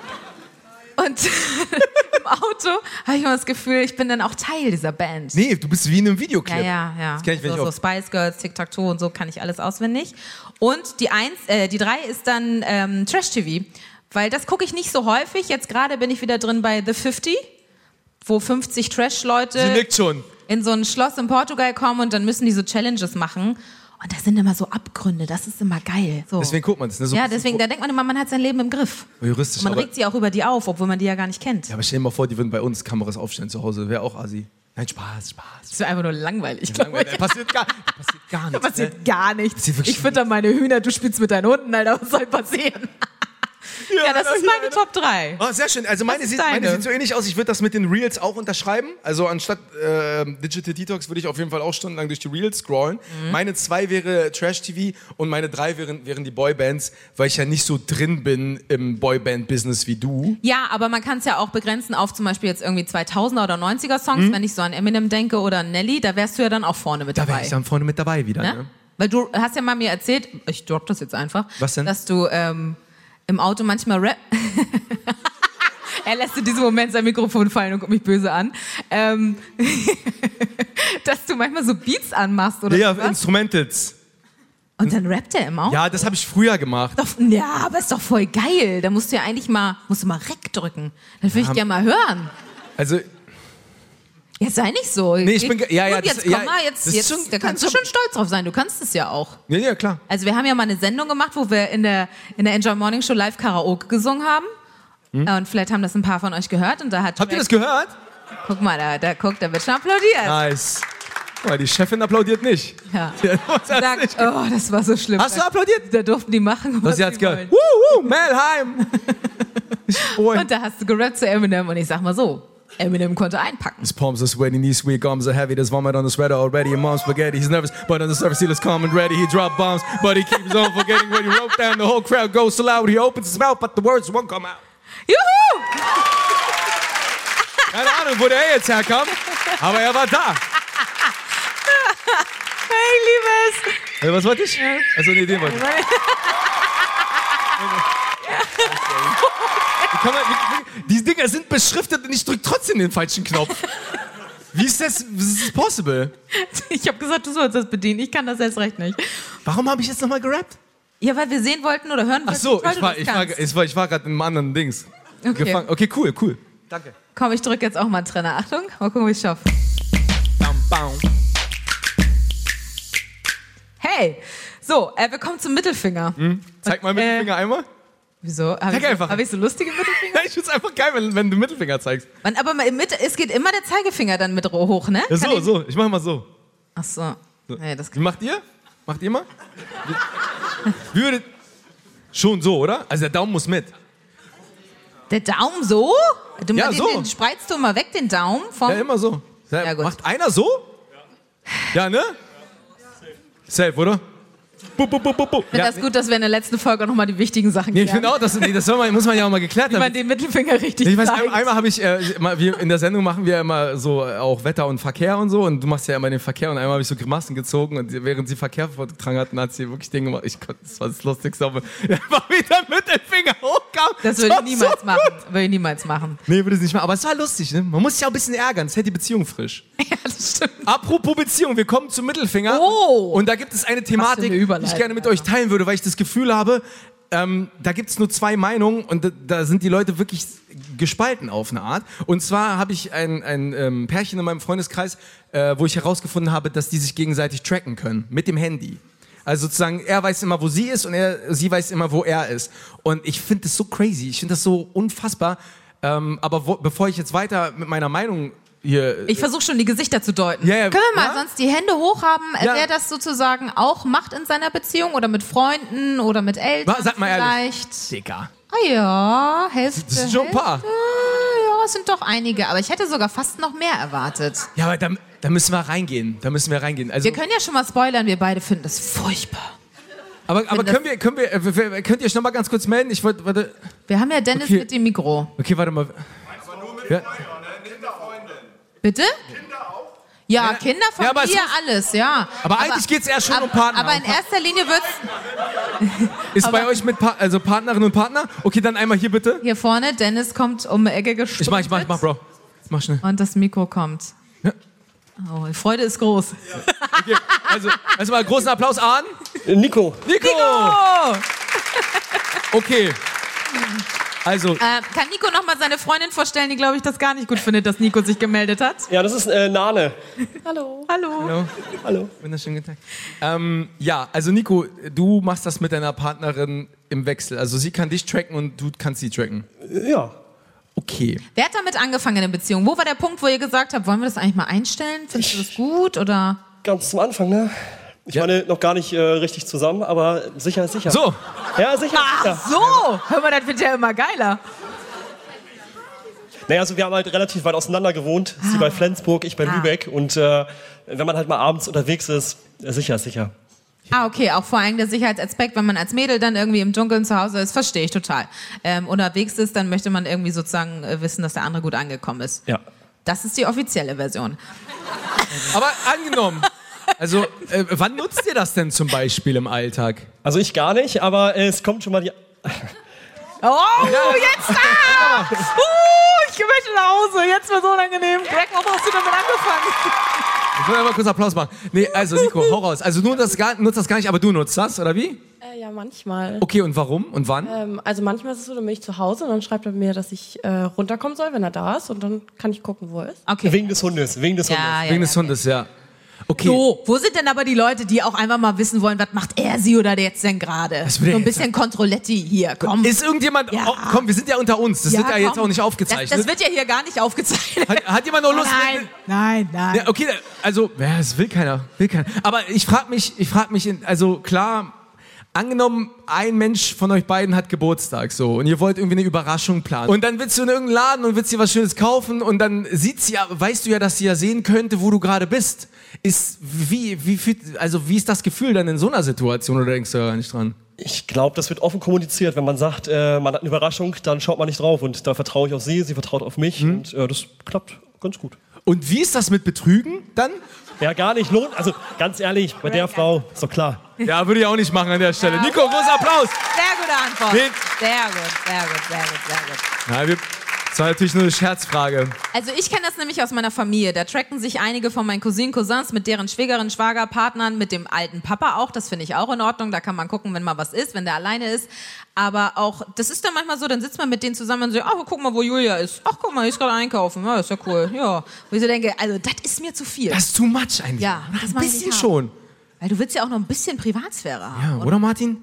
im Auto habe ich immer das Gefühl, ich bin dann auch Teil dieser Band. Nee, du bist wie in einem Videoclip. Ja. Das kenn ich, wenn so, ich so auf Spice Girls, Tic-Tac-Toe und so kann ich alles auswendig. Und die 3 ist dann Trash-TV. Weil das gucke ich nicht so häufig. Jetzt gerade bin ich wieder drin bei The 50, wo 50 Sie Trash-Leute nickt schon. in so ein Schloss in Portugal kommen und dann müssen die so Challenges machen. Und das sind immer so Abgründe, das ist immer geil. So. Deswegen guckt man es. Ne? So Ja, deswegen, da denkt man immer, man hat sein Leben im Griff. juristisch. Und man aber, regt sie auch über die auf, obwohl man die ja gar nicht kennt. ja, aber stell dir mal vor, die würden bei uns Kameras aufstellen zu Hause. Wäre auch assi. Nein, Spaß. Das wäre einfach nur langweilig, glaube Langweilig. ich. Passiert gar nichts. Da passiert gar nichts. Passiert wirklich Ich fütter meine Hühner, du spielst mit deinen Hunden, Alter, was soll passieren? Ja, das ist meine Top 3. Oh, sehr schön. Also meine ist sieht deine? so ähnlich aus. Ich würde das mit den Reels auch unterschreiben. Also anstatt Digital Detox würde ich auf jeden Fall auch stundenlang durch die Reels scrollen. Meine 2 wäre Trash TV und meine 3 wären die Boybands, weil ich ja nicht so drin bin im Boyband-Business wie du. Ja, aber man kann es ja auch begrenzen auf zum Beispiel jetzt irgendwie 2000er oder 90er Songs, wenn ich so an Eminem denke oder an Nelly, da wärst du ja dann auch vorne mit Da wäre dabei. ich dann vorne mit dabei wieder. Ne? Ne? Weil du hast ja mal mir erzählt, ich drop das jetzt einfach, Was denn? dass du im Auto manchmal Rap... Er lässt in diesem Moment sein Mikrofon fallen und guckt mich böse an. Dass du manchmal so Beats anmachst oder Ja, was? Instrumentals. Und dann rappt er im Auto? Ja, das habe ich früher gemacht. Ja, aber ist doch voll geil. Da musst du ja eigentlich mal Rec drücken. Das würde ich gerne mal hören. Also, Ja, sei nicht so. Nee, ich bin ja, Gut, jetzt das- komm mal, das ist schon- da kannst du schon stolz drauf sein. Du kannst es ja auch. ja, klar. Also wir haben ja mal eine Sendung gemacht, wo wir in der Enjoy Morning Show live Karaoke gesungen haben. Und vielleicht haben das ein paar von euch gehört. Und da hat Habt ihr Drake- das gehört? Guck mal, da wird schon applaudiert. Nice. Oh, die Chefin applaudiert nicht. Ja. Die hat uns das Sagt, nicht oh, das war so schlimm. Hast du applaudiert? Da durften die machen, was Was sie hat's sie gehört. wollen. Melheim. Und da hast du gerappt zu Eminem. Und ich sag mal so, Eminem konnte einpacken. His palms are sweaty, knees sweet, gums are heavy. There's vomit on the sweater already. Your mom's spaghetti. He's nervous, but on the surface he looks calm and ready. He dropped bombs, but he keeps on forgetting when he wrote down. The whole crowd goes so loud. He opens his mouth, but the words won't come out. Juhu! Keine Ahnung, wo der jetzt herkam, aber er war da. Hey, liebes! Was wollte ich? Also nee, den wollte ich. Die Dinger sind beschriftet und ich drück trotzdem den falschen Knopf. Wie ist das possible? Ich habe gesagt, du sollst das bedienen. Ich kann das erst recht nicht. Warum habe ich jetzt nochmal gerappt? Ja, weil wir sehen wollten oder hören wollten, Ach so, wie toll du das kannst. ich war gerade in einem anderen Dings. Okay. Gefangen. Okay, cool. Danke. Komm, ich drücke jetzt auch mal einen Trenner. Achtung, mal gucken, wie ich schaffe. Bam, bam. Hey! So, wir kommen zum Mittelfinger. Zeig mal Mittelfinger einmal. Wieso? Zeig einfach. Habe ich so lustige Mittelfinger? Ja, ich find's einfach geil, wenn du Mittelfinger zeigst. Man, aber es geht immer der Zeigefinger dann mit hoch, ne? Ja, Kann ich- so. Ich mach mal so. Ach so. Nee, das Wie macht ihr? Macht ihr mal? Wie würdet... Schon so, oder? Also der Daumen muss mit. Der Daumen so? Ja, den, so. Den spreizt du mal weg, den Daumen vom... Ja, immer so. Ja, gut. Macht einer so? Ja, ne? Safe, oder? Bu. Ich finde das gut, dass wir in der letzten Folge auch nochmal die wichtigen Sachen Nee, ich klären. finde auch, muss man ja auch mal geklärt Wie man haben. den Mittelfinger richtig Ich weiß, zeigt. einmal habe ich, wir in der Sendung machen wir immer so auch Wetter und Verkehr und so und du machst ja immer den Verkehr und einmal habe ich so Grimassen gezogen und während sie Verkehr vorgetragen hatten, hat sie wirklich Dinge gemacht. Das war das Lustigste, aber einfach wieder mit dem Finger hochkam. Das würde ich niemals machen. Nee, würde ich nicht machen, aber es war lustig, ne? Man muss sich auch ein bisschen ärgern, es hält die Beziehung frisch. Ja, das stimmt. Apropos Beziehung, wir kommen zum Mittelfinger. Oh! Und da gibt es eine Thematik, die Überleitung, ich gerne mit euch teilen würde, weil ich das Gefühl habe, da gibt es nur zwei Meinungen und da sind die Leute wirklich gespalten auf eine Art. Und zwar habe ich ein Pärchen in meinem Freundeskreis, wo ich herausgefunden habe, dass die sich gegenseitig tracken können mit dem Handy. Also sozusagen, er weiß immer, wo sie ist und sie weiß immer, wo er ist. Und ich finde das so crazy, ich finde das so unfassbar. Aber bevor ich jetzt weiter mit meiner Meinung hier... Ich versuche schon, die Gesichter zu deuten. Ja, ja. Können wir mal Ja? sonst die Hände hochhaben, Ja. wer das sozusagen auch macht in seiner Beziehung oder mit Freunden oder mit Eltern Sag mal ehrlich. vielleicht. Digga. Ah ja, Hälfte. Das sind schon ein paar. Hälfte. Ja, es sind doch einige. Aber ich hätte sogar fast noch mehr erwartet. Ja, aber da müssen wir reingehen. Also, Wir können ja schon mal spoilern, wir beide finden das furchtbar. aber das- könnt ihr euch noch mal ganz kurz melden? Warte. Wir haben ja Dennis Okay. mit dem Mikro. Okay, warte mal. Ja, Bitte? Ja, Kinder, Ja, aber es Familie, muss- alles, ja. aber eigentlich geht's eher schon um Partner. Aber in erster Linie wird's Ist bei euch mit also Partnerin und Partner? Okay, dann einmal hier bitte. hier vorne, Dennis kommt um die Ecke gestumpft. Ich mach, Bro. Mach schnell. Und das Mikro kommt. Ja. Oh, die Freude ist groß. Okay, also mal großen Applaus an. Nico. Nico! Oh! Okay. Also, Kann Nico noch mal seine Freundin vorstellen, die, glaube ich, das gar nicht gut findet, dass Nico sich gemeldet hat? Ja, das ist Nane. Hallo. Hallo. wunderschönen guten Tag. Ja, also Nico, du machst das mit deiner Partnerin im Wechsel. Also sie kann dich tracken und du kannst sie tracken. Ja. Okay. Wer hat damit angefangen in der Beziehung? Wo war der Punkt, wo ihr gesagt habt, wollen wir das eigentlich mal einstellen? Findest du das gut oder? Ganz zum Anfang, ne? Ich meine, noch gar nicht richtig zusammen, aber sicher ist sicher. So, Ja, sicher. Ach sicher. so! Hör mal, das wird ja immer geiler. Naja, also wir haben halt relativ weit auseinander gewohnt. Sie bei Flensburg, ich bei Lübeck. Und wenn man halt mal abends unterwegs ist, sicher ist sicher. Ah, okay, auch vor allem der Sicherheitsaspekt, wenn man als Mädel dann irgendwie im Dunkeln zu Hause ist, verstehe ich total. Unterwegs ist, dann möchte man irgendwie sozusagen wissen, dass der andere gut angekommen ist. Ja. Das ist die offizielle Version. aber angenommen, Also, wann nutzt ihr das denn zum Beispiel im Alltag? Also ich gar nicht, aber es kommt schon mal die... Oh, jetzt da! Ich möchte nach Hause. Jetzt wird so unangenehm. Greg, warum hast du damit angefangen? Ich will mal kurz Applaus machen. Nee, also Nico, hau raus. Also du nutzt das gar nicht, aber du nutzt das, oder wie? Ja, manchmal. Okay, und warum? Und wann? Also manchmal ist es so, dann bin ich zu Hause und dann schreibt er mir, dass ich runterkommen soll, wenn er da ist. Und dann kann ich gucken, wo er ist. Okay. Wegen des Hundes, Wegen des Hundes, ja. Okay. So, wo sind denn aber die Leute, die auch einfach mal wissen wollen, was macht er sie oder der jetzt denn gerade? Das So will er ein jetzt bisschen Kontrolletti hier, komm. Ist irgendjemand... Ja. Oh, komm, wir sind ja unter uns. Das wird ja jetzt komm. auch nicht aufgezeichnet. Das wird ja hier gar nicht aufgezeichnet. Hat jemand noch Lust? Nein. Ja, okay, also, ja, das will keiner. Aber ich frage mich, also klar, angenommen, ein Mensch von euch beiden hat Geburtstag so und ihr wollt irgendwie eine Überraschung planen. Und dann willst du in irgendeinen Laden und willst dir was Schönes kaufen und dann weißt du ja, dass sie ja sehen könnte, wo du gerade bist. Wie ist das Gefühl dann in so einer Situation oder denkst du ja nicht dran? Ich glaube, das wird offen kommuniziert. Wenn man sagt, man hat eine Überraschung, dann schaut man nicht drauf. Und da vertraue ich auf sie vertraut auf mich. Und das klappt ganz gut. Und wie ist das mit Betrügen dann? Ja, gar nicht lohnt. Also ganz ehrlich, bei der Frau, ist doch klar. Ja, würde ich auch nicht machen an der Stelle. Nico, großer Applaus! Sehr gute Antwort. Nee. Sehr gut. Ja, das war natürlich nur eine Scherzfrage. Also ich kenne das nämlich aus meiner Familie. Da tracken sich einige von meinen Cousinen, Cousins mit deren Schwägerin, Schwager, Partnern, mit dem alten Papa auch. Das finde ich auch in Ordnung. Da kann man gucken, wenn mal was ist, wenn der alleine ist. Aber auch, das ist dann manchmal so, dann sitzt man mit denen zusammen und so, guck mal, wo Julia ist. Ach, guck mal, die ist gerade einkaufen. Ja, ist ja cool. Ja. Wo ich so denke, also das ist mir zu viel. Das ist too much eigentlich. Ja, das ein mag ich bisschen nicht schon. Weil du willst ja auch noch ein bisschen Privatsphäre haben. Ja, oder Martin?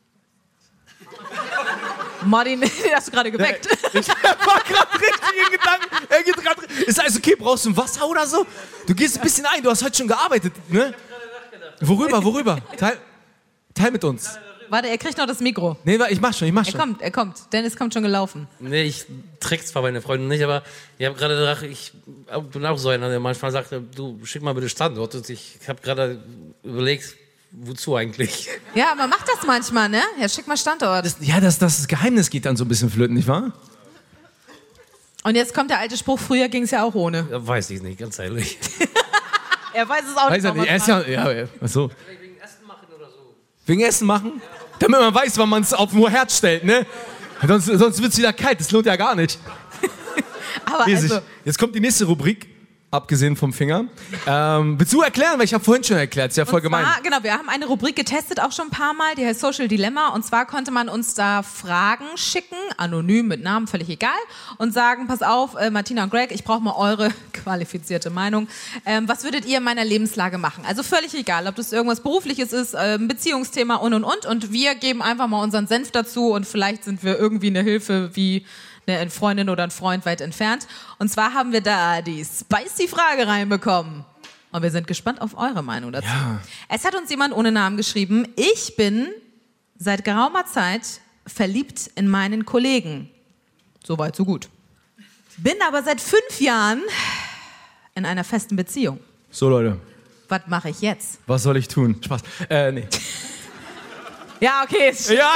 Martin, den hast du gerade geweckt. Ich war gerade richtig in Gedanken. Er geht gerade. Ist alles okay? Brauchst du ein Wasser oder so? Du gehst ein bisschen ein. Du hast heute schon gearbeitet, ne? Worüber? Teil mit uns. Warte, er kriegt noch das Mikro. Nee, ich mach schon. Er kommt. Dennis kommt schon gelaufen. Nee, ich trick's zwar meine Freundin nicht, aber ich habe gerade gedacht, ich bin auch so einer, der manchmal sagt, du schick mal bitte Standort. Und ich habe gerade überlegt, wozu eigentlich? Ja, man macht das manchmal, ne? Ja, schick mal Standort. Das Geheimnis geht dann so ein bisschen flöten, nicht wahr? Und jetzt kommt der alte Spruch, früher ging es ja auch ohne. Ja, weiß ich nicht, ganz ehrlich. Er weiß es auch Weiß er nicht. nicht. Achso. Wegen Essen machen oder so. Wegen Essen machen? Damit man weiß, wann man es auf den Herd stellt, ne? Sonst wird es wieder kalt, das lohnt ja gar nicht. Aber also, Jetzt kommt die nächste Rubrik, abgesehen vom Finger. Willst du erklären? Weil ich habe vorhin schon erklärt, ist ja voll gemein. Genau, wir haben eine Rubrik getestet, auch schon ein paar Mal, die heißt Social Dilemma. Und zwar konnte man uns da Fragen schicken, anonym, mit Namen, völlig egal. Und sagen, pass auf, Martina und Greg, ich brauche mal eure qualifizierte Meinung. Was würdet ihr in meiner Lebenslage machen? Also völlig egal, ob das irgendwas Berufliches ist, ein Beziehungsthema und. Und wir geben einfach mal unseren Senf dazu und vielleicht sind wir irgendwie eine Hilfe wie eine Freundin oder ein Freund weit entfernt. Und zwar haben wir da die spicy Frage reinbekommen. Und wir sind gespannt auf eure Meinung dazu. Ja. Es hat uns jemand ohne Namen geschrieben, ich bin seit geraumer Zeit verliebt in meinen Kollegen. Soweit, so gut. Bin aber seit 5 Jahren in einer festen Beziehung. So, Leute, Was mache ich jetzt? was soll ich tun? Spaß. Nee. Ja, okay. Ja,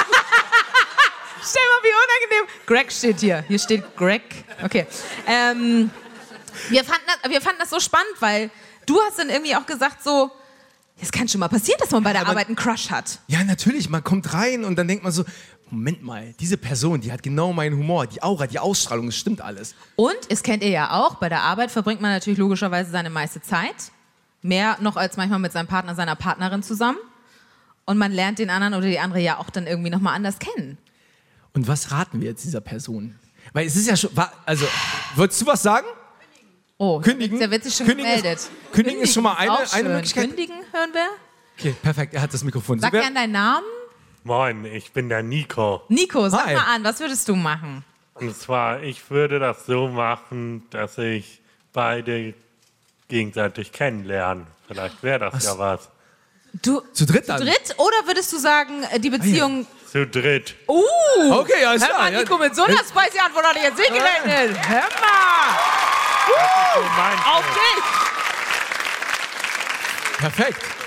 Stell mal, wie unangenehm. Greg steht hier. Hier steht Greg. Okay. Wir fanden das so spannend, weil du hast dann irgendwie auch gesagt so, es kann schon mal passieren, dass man bei der Arbeit einen Crush hat. ja, natürlich. Man kommt rein und dann denkt man so, Moment mal, diese Person, die hat genau meinen Humor, die Aura, die Ausstrahlung, das stimmt alles. Und, es kennt ihr ja auch, bei der Arbeit verbringt man natürlich logischerweise seine meiste Zeit. Mehr noch als manchmal mit seinem Partner, seiner Partnerin zusammen. Und man lernt den anderen oder die andere ja auch dann irgendwie nochmal anders kennen. Und was raten wir jetzt dieser Person? Weil es ist ja schon, also, wolltest du was sagen? Oh, Kündigen? der wird sich schon Kündigen gemeldet. Kündigen ist schon mal auch eine schön. Möglichkeit. Kündigen hören wir. Okay, perfekt, er hat das Mikrofon. Sag Wer- gern deinen Namen. Moin, ich bin der Nico. Nico, sag Hi. mal an, was würdest du machen? Und zwar, ich würde das so machen, dass ich beide gegenseitig kennenlerne. Vielleicht wäre das ja was. Du Zu dritt dann? dritt oder würdest du sagen, die Beziehung... Zu dritt. Okay, alles Hör klar. mal, Nico, mit so einer spicy Antwort hatte ich jetzt nicht gerechnet. Hör mal. So mein Auf Fall. dich. Perfekt.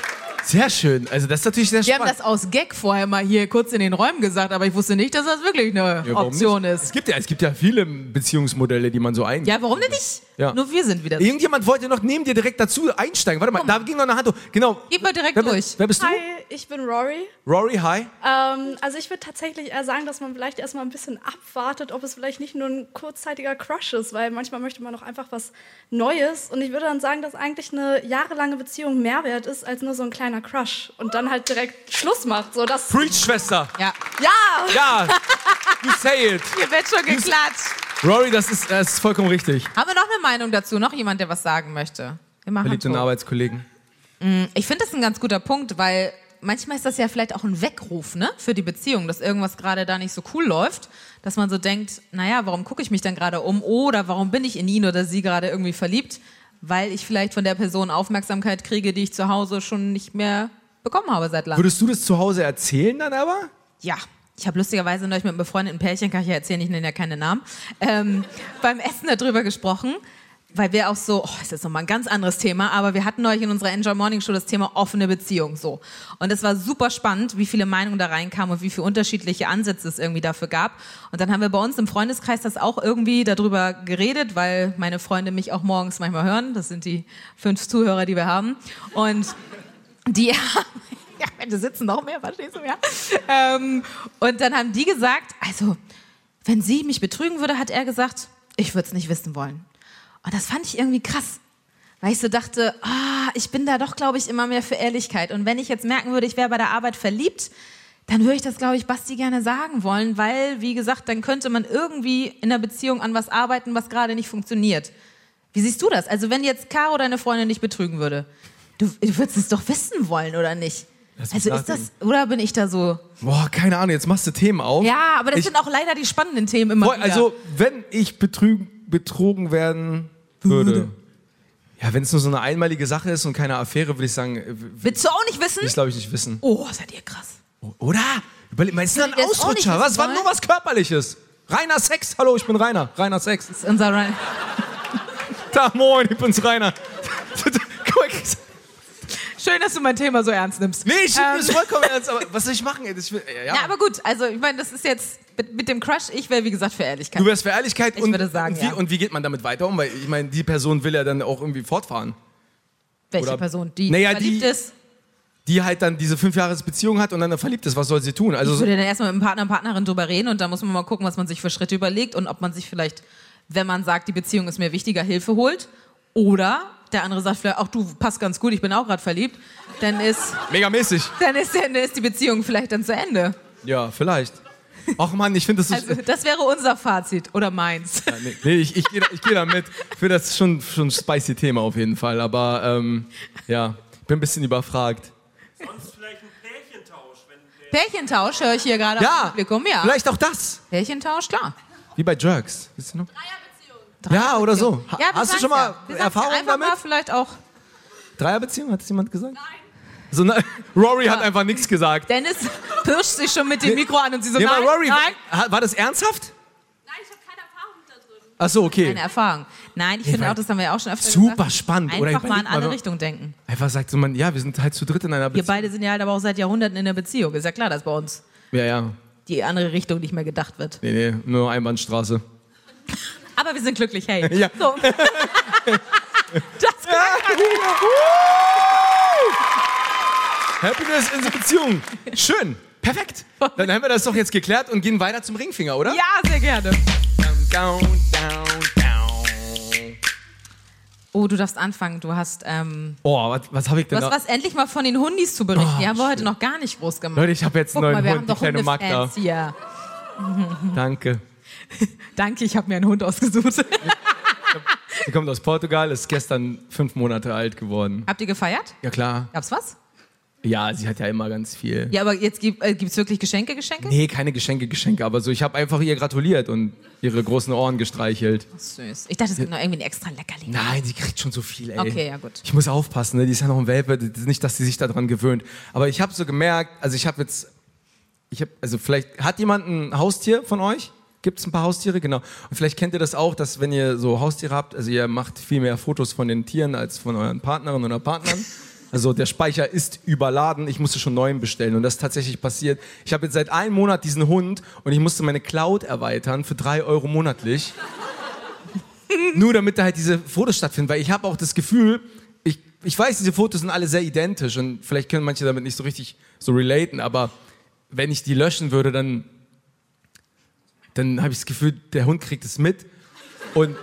Sehr schön. Also das ist natürlich sehr Wir haben spannend. das aus Gag vorher mal hier kurz in den Räumen gesagt, aber ich wusste nicht, dass das wirklich eine Ja, warum Option nicht? ist. Es gibt ja viele Beziehungsmodelle, die man so eingeht. Ja, warum denn nicht? Ja. Nur wir sind wieder. Irgendjemand wollte noch neben dir direkt dazu einsteigen. Warte mal, da ging noch eine Hand hoch. Genau. Gib mal direkt wer, durch. Wer bist du? Hi, ich bin Rory. Rory, hi. Also ich würde tatsächlich eher sagen, dass man vielleicht erstmal ein bisschen abwartet, ob es vielleicht nicht nur ein kurzzeitiger Crush ist, weil manchmal möchte man auch einfach was Neues. Und ich würde dann sagen, dass eigentlich eine jahrelange Beziehung mehr wert ist als nur so ein kleiner Crush und dann halt direkt Schluss macht. So, das Preach, Schwester. Ja. ja! Ja, you say it. Hier wird schon geklatscht. Rory, das ist vollkommen richtig. Haben wir noch eine Meinung dazu? Noch jemand, der was sagen möchte? Wir machen Verliebt in Hand hoch. Arbeitskollegen. Ich finde das ein ganz guter Punkt, weil manchmal ist das ja vielleicht auch ein Weckruf, ne, für die Beziehung, dass irgendwas gerade da nicht so cool läuft, dass man so denkt, naja, warum gucke ich mich dann gerade um oder warum bin ich in ihn oder sie gerade irgendwie verliebt, weil ich vielleicht von der Person Aufmerksamkeit kriege, die ich zu Hause schon nicht mehr bekommen habe seit langem. Würdest du das zu Hause erzählen dann aber? Ja. Ich habe lustigerweise neulich mit einem befreundeten Pärchen, kann ich ja erzählen, ich nenne ja keine Namen, beim Essen darüber gesprochen, weil wir auch so, das ist nochmal ein ganz anderes Thema, aber wir hatten neulich in unserer Enjoy Morning Show das Thema offene Beziehung, so. Und es war super spannend, wie viele Meinungen da reinkamen und wie viele unterschiedliche Ansätze es irgendwie dafür gab. Und dann haben wir bei uns im Freundeskreis das auch irgendwie darüber geredet, weil meine Freunde mich auch morgens manchmal hören. Das sind die 5 Zuhörer, die wir haben. Und die haben... Ja, da sitzen noch mehr, verstehst du, ja? Und dann haben die gesagt, also, wenn sie mich betrügen würde, hat er gesagt, ich würde es nicht wissen wollen. Und das fand ich irgendwie krass, weil ich so dachte, ich bin da doch, glaube ich, immer mehr für Ehrlichkeit. Und wenn ich jetzt merken würde, ich wäre bei der Arbeit verliebt, dann würde ich das, glaube ich, Basti gerne sagen wollen, weil, wie gesagt, dann könnte man irgendwie in der Beziehung an was arbeiten, was gerade nicht funktioniert. Wie siehst du das? Also, wenn jetzt Caro, deine Freundin, dich betrügen würde, du würdest es doch wissen wollen, oder nicht? Also ist das, oder bin ich da so? Boah, keine Ahnung, jetzt machst du Themen auf. Ja, aber das sind auch leider die spannenden Themen immer wieder. Also, wenn ich betrogen werden würde, ja, wenn es nur so eine einmalige Sache ist und keine Affäre, würde ich sagen, willst du auch nicht wissen? will ich glaube ich nicht wissen. Oh, seid ihr krass. Oder? Überleg mal, ist das ein Würdet ihr das auch Ausrutscher? nicht Was war wissen nur was Körperliches? Reiner Sex, hallo, ich bin Rainer. Reiner Sex. Das ist unser Ryan. Da, moin, ich bin's Rainer. Guck mal, Schön, dass du mein Thema so ernst nimmst. nee, ich nehme das vollkommen ernst, aber was soll ich machen? Ey? Ja, aber gut, also ich meine, das ist jetzt mit dem Crush, ich wäre wie gesagt für Ehrlichkeit. Du wärst für Ehrlichkeit Ich würde sagen, ja. und wie geht man damit weiter um? Weil ich meine, die Person will ja dann auch irgendwie fortfahren. Welche oder- Person? Die Naja, verliebt die- ist? Die halt dann diese 5 Jahre Beziehung hat und dann verliebt ist. Was soll sie tun? Also Ich würde dann erstmal mit dem Partner, Partnerin drüber reden und dann muss man mal gucken, was man sich für Schritte überlegt und ob man sich vielleicht, wenn man sagt, die Beziehung ist mir wichtiger, Hilfe holt. Oder der andere sagt vielleicht, auch du passt ganz gut, ich bin auch gerade verliebt. Dann ist megamäßig. die Beziehung vielleicht dann zu Ende. Ja, vielleicht. Ach Mann, ich finde das so... Also das wäre unser Fazit oder meins. Ja, nee, ich gehe da mit. Ich finde das schon ein spicy Thema auf jeden Fall. Aber ja, ich bin ein bisschen überfragt. Sonst vielleicht ein Pärchentausch, wenn Pärchentausch höre ich hier gerade Ja, am Publikum. Ja, vielleicht auch das. Pärchentausch, klar. Wie bei Jerks. Wisst ihr noch? Ja, oder so. Ja, wir Hast du sagen's schon mal ja. Wir sagen's Erfahrung ja. Einfach damit? mal vielleicht auch. Dreierbeziehung, hat es jemand gesagt? Nein. So, Rory hat einfach nichts gesagt. Dennis pirscht sich schon mit dem Mikro an und sie so, Ja, nein, aber Rory, nein. war das ernsthaft? Nein, ich habe keine Erfahrung da drin. Ach so, okay. Keine Erfahrung. Nein, ich finde auch, das haben wir ja auch schon öfter Super gesagt. spannend. Oder Einfach mal in überleg mal, alle wenn- Richtungen denken. Einfach sagt so man, ja, wir sind halt zu dritt in einer Wir Beziehung. beide sind ja halt aber auch seit Jahrhunderten in der Beziehung. Ist ja klar, dass bei uns Ja, ja. die andere Richtung nicht mehr gedacht wird. Nee, nur Einbahnstraße. Aber wir sind glücklich, hey. Ja. So. Das Happiness in der Beziehung. Schön. Perfekt. Dann haben wir das doch jetzt geklärt und gehen weiter zum Ringfinger, oder? Ja, sehr gerne. Down, down, down. Oh, du darfst anfangen. Du hast, Oh, was habe ich du denn hast da? was endlich mal von den Hundis zu berichten. Die haben wir heute noch gar nicht groß gemacht. Leute, ich habe jetzt Guck einen mal, neuen wir Hund, haben die doch kleine Magda. Hundefans hier. Danke. Danke, ich habe mir einen Hund ausgesucht. Sie kommt aus Portugal, ist gestern 5 Monate alt geworden. Habt ihr gefeiert? Ja, klar. Gab's was? Ja, sie hat ja immer ganz viel. Ja, aber jetzt gibt's wirklich Geschenke? Nee, keine Geschenke, aber so, ich habe einfach ihr gratuliert und ihre großen Ohren gestreichelt. Süß. Ich dachte, es gibt noch irgendwie ein extra Leckerli. Nein, sie kriegt schon so viel, ey. Okay, ja gut. Ich muss aufpassen, ne? Die ist ja noch ein Welpe, nicht, dass sie sich daran gewöhnt. Aber ich habe so gemerkt, also also vielleicht, hat jemand ein Haustier von euch? Gibt es ein paar Haustiere? Genau. Und vielleicht kennt ihr das auch, dass wenn ihr so Haustiere habt, also ihr macht viel mehr Fotos von den Tieren als von euren Partnerinnen oder Partnern. Also der Speicher ist überladen, ich musste schon neuen bestellen und das ist tatsächlich passiert. Ich habe jetzt seit einem Monat diesen Hund und ich musste meine Cloud erweitern für 3 € monatlich. Nur damit da halt diese Fotos stattfinden, weil ich habe auch das Gefühl, ich weiß, diese Fotos sind alle sehr identisch und vielleicht können manche damit nicht so richtig so relaten, aber wenn ich die löschen würde, dann habe ich das Gefühl, der Hund kriegt es mit und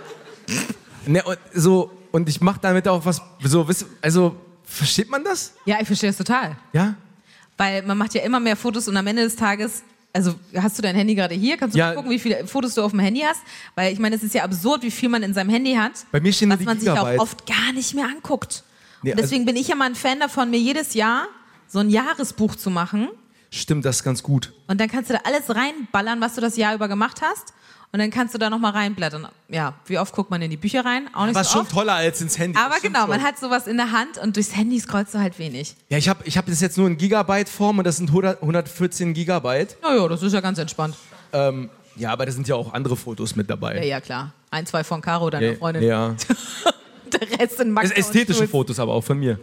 ich mache damit auch was, also versteht man das? Ja, ich verstehe es total. Ja? Weil man macht ja immer mehr Fotos und am Ende des Tages, also hast du dein Handy gerade hier? Kannst du mal gucken, wie viele Fotos du auf dem Handy hast? Weil ich meine, es ist ja absurd, wie viel man in seinem Handy hat, bei mir stehen nur die was man Gigabyte. sich auch oft gar nicht mehr anguckt. Nee, Und deswegen bin ich ja mal ein Fan davon, mir jedes Jahr so ein Jahresbuch zu machen. Stimmt, das ist ganz gut. Und dann kannst du da alles reinballern, was du das Jahr über gemacht hast. Und dann kannst du da nochmal reinblättern. Ja, wie oft guckt man in die Bücher rein? Auch nicht Was so schon oft. toller als ins Handy. Aber Das stimmt genau, schon. man hat sowas in der Hand und durchs Handy scrollst du halt wenig. Ja, ich hab das jetzt nur in Gigabyte-Form und das sind 114 Gigabyte. Naja, das ist ja ganz entspannt. Ja, aber da sind ja auch andere Fotos mit dabei. Ja, klar. 1, 2 von Caro, deiner Freundin. Ja. Der Rest sind Max Das ästhetische und Schulz. Fotos aber auch von mir.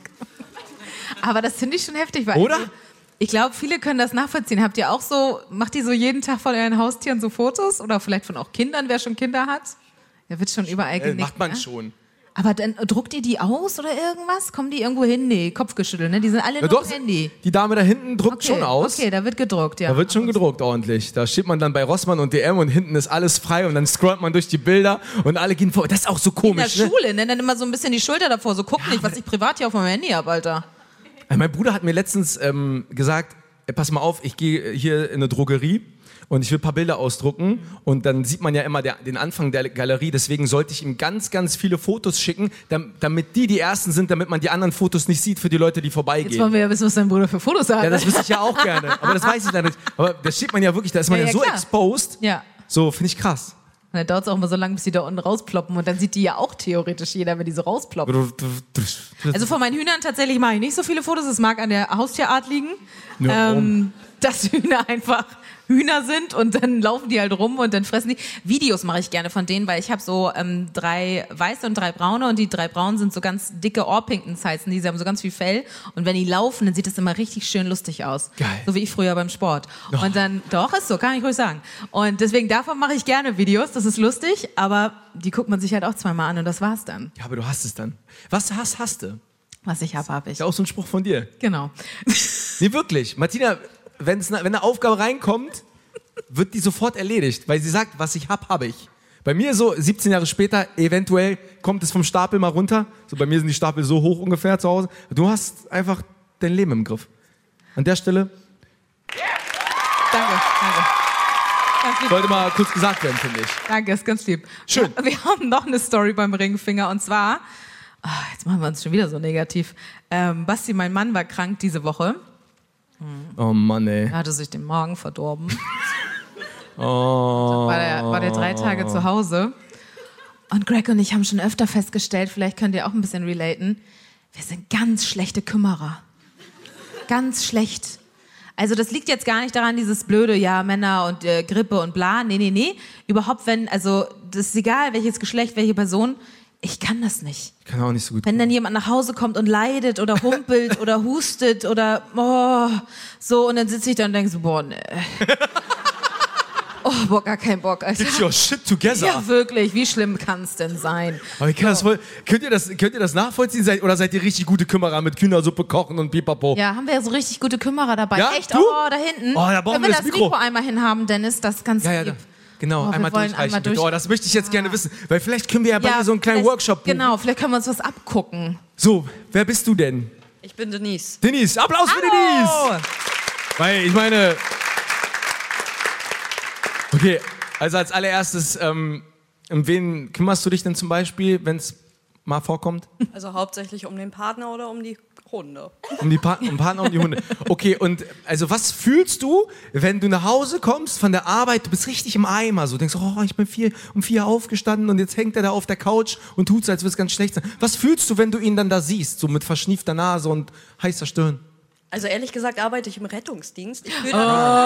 Aber das finde ich schon heftig. Weil Oder? Ich glaube, viele können das nachvollziehen. Macht ihr so jeden Tag von euren Haustieren so Fotos? Oder vielleicht von auch Kindern, wer schon Kinder hat? Da wird schon überall genickt. Macht man ne? schon. Aber dann druckt ihr die aus oder irgendwas? Kommen die irgendwo hin? Nee, Kopfgeschüttelt, ne? Die sind alle nur auf Handy. Die Dame da hinten druckt schon aus. Okay, da wird gedruckt, ja. Da wird schon gedruckt ordentlich. Da steht man dann bei Rossmann und DM und hinten ist alles frei und dann scrollt man durch die Bilder und alle gehen vor. Das ist auch so In der komisch, ne? Schule, ne? Dann immer so ein bisschen die Schulter davor. So, guck nicht, was ich privat hier auf meinem Handy habe, Alter. Mein Bruder hat mir letztens gesagt, pass mal auf, ich gehe hier in eine Drogerie und ich will ein paar Bilder ausdrucken und dann sieht man ja immer den Anfang der Galerie, deswegen sollte ich ihm ganz, ganz viele Fotos schicken, damit die ersten sind, damit man die anderen Fotos nicht sieht für die Leute, die vorbeigehen. Jetzt wollen wir ja wissen, was dein Bruder für Fotos hat. Ja, das wüsste ich ja auch gerne, aber das weiß ich leider nicht. Aber das steht man ja wirklich, da ist man ja, so klar. exposed, Ja. so finde ich krass. Und dann dauert es auch immer so lange, bis die da unten rausploppen. Und dann sieht die ja auch theoretisch jeder, wenn die so rausploppen. Also von meinen Hühnern tatsächlich mache ich nicht so viele Fotos. Es mag an der Haustierart liegen, dass Hühner einfach Hühner sind und dann laufen die halt rum und dann fressen die. Videos mache ich gerne von denen, weil ich habe so 3 weiße und 3 braune und die 3 braunen sind so ganz dicke Orpingtons heißen die, sie haben so ganz viel Fell und wenn die laufen, dann sieht das immer richtig schön lustig aus. Geil. So wie ich früher beim Sport. Und dann, doch, ist so, kann ich ruhig sagen. Und deswegen davon mache ich gerne Videos, das ist lustig, aber die guckt man sich halt auch zweimal an und das war's dann. Ja, aber du hast es dann. Was du hast du? Was ich habe ich. Ist ja auch so ein Spruch von dir. Genau. Nee, wirklich. Martina, wenn eine Aufgabe reinkommt, wird die sofort erledigt, weil sie sagt, was ich habe ich. Bei mir so 17 Jahre später, eventuell kommt es vom Stapel mal runter. So bei mir sind die Stapel so hoch ungefähr zu Hause. Du hast einfach dein Leben im Griff. An der Stelle Danke. Ganz lieb. sollte mal kurz gesagt werden, finde ich. Danke, ist ganz lieb. Schön. Wir haben noch eine Story beim Ringfinger und zwar, jetzt machen wir uns schon wieder so negativ. Basti, mein Mann, war krank diese Woche. Oh Mann, ey. Er hatte sich den Magen verdorben. Oh. War der 3 Tage zu Hause. Und Greg und ich haben schon öfter festgestellt, vielleicht könnt ihr auch ein bisschen relaten, wir sind ganz schlechte Kümmerer. Ganz schlecht. Also das liegt jetzt gar nicht daran, dieses blöde, ja, Männer und Grippe und bla. Nee. Überhaupt das ist egal, welches Geschlecht, welche Person. Ich kann das nicht. Ich kann auch nicht so gut. Wenn dann jemand nach Hause kommt und leidet oder humpelt oder hustet oder so und dann sitze ich da und denke so, boah, nee. Oh, boah, gar kein Bock, Alter. Get your shit together. Ja, wirklich, wie schlimm kann es denn sein? Aber ich kann das voll, könnt ihr das nachvollziehen? Oder seid ihr richtig gute Kümmerer mit Hühnersuppe kochen und pipapo? Ja, haben wir ja so richtig gute Kümmerer dabei. Ja, Echt? du? Oh, da hinten. Oh, da brauchen Können wir wir das das Mikro einmal hinhaben, Dennis? Das ist ganz Ja, lieb. genau. Oh, wir einmal wollen durchreichen. einmal Bitte. durch- Oh, das möchte ich jetzt gerne wissen. Weil vielleicht können wir ja beide so einen kleinen vielleicht- Workshop buchen. Genau, vielleicht können wir uns was abgucken. So, wer bist du denn? Ich bin Denise. Denise, Applaus für Denise! Weil, ich meine... Okay, also als allererstes, um wen kümmerst du dich denn zum Beispiel, wenn es mal vorkommt? Also hauptsächlich um den Partner oder um die Hunde. Um Partner, um die Hunde. Okay, und also was fühlst du, wenn du nach Hause kommst von der Arbeit, du bist richtig im Eimer, so denkst, oh, ich bin um 4 aufgestanden und jetzt hängt er da auf der Couch und tut so, als würde es ganz schlecht sein. Was fühlst du, wenn du ihn dann da siehst, so mit verschniefter Nase und heißer Stirn? Also ehrlich gesagt arbeite ich im Rettungsdienst. Ich würde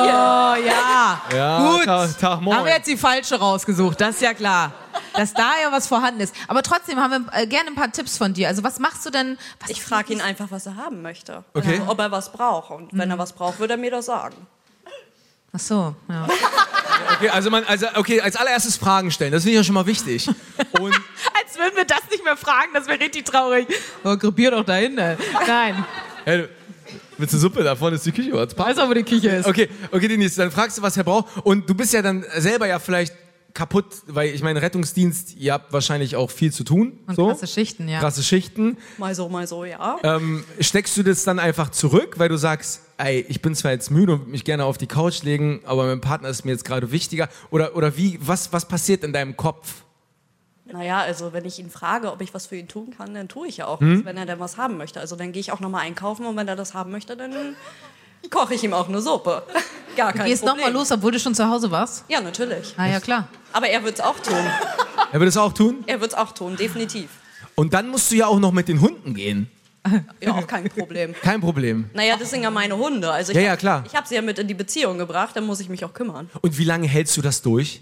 ja. Ja, Gut. Tag moin. Haben wir jetzt die falsche rausgesucht, das ist ja klar. Dass da ja was vorhanden ist. Aber trotzdem haben wir gerne ein paar Tipps von dir. Also was machst du denn? Ich frage ihn einfach, was er haben möchte. Okay. Also, ob er was braucht. Und wenn er was braucht, würde er mir das sagen. Ach so, ja. Okay, als allererstes Fragen stellen, das finde ich ja schon mal wichtig. Und Als würden wir das nicht mehr fragen, das wäre richtig traurig. Oh, gruppier doch dahin. Nein. hey, willst du Suppe? Da vorne ist die Küche. Weiß auch, wo die Küche ist. Okay, Denise, dann fragst du, was er braucht. Und du bist ja dann selber ja vielleicht kaputt, weil ich meine, Rettungsdienst, ihr habt wahrscheinlich auch viel zu tun. Und so. krasse Schichten, ja. Krasse Schichten. Mal so, ja. Steckst du das dann einfach zurück, weil du sagst, ey, ich bin zwar jetzt müde und würde mich gerne auf die Couch legen, aber mein Partner ist mir jetzt gerade wichtiger? Oder wie, was passiert in deinem Kopf? Naja, also wenn ich ihn frage, ob ich was für ihn tun kann, dann tue ich ja auch was, wenn er denn was haben möchte. Also dann gehe ich auch nochmal einkaufen und wenn er das haben möchte, dann koche ich ihm auch eine Suppe. Gar kein Du gehst Problem. nochmal los, obwohl du schon zu Hause warst? Ja, natürlich. Ah ja, klar. Aber er wird es auch tun. Er wird es auch tun? Er wird es auch tun, definitiv. Und dann musst du ja auch noch mit den Hunden gehen. Ja, auch kein Problem. Kein Problem. Naja, das sind ja meine Hunde. Also Ja, klar. Ich habe sie ja mit in die Beziehung gebracht, dann muss ich mich auch kümmern. Und wie lange hältst du das durch?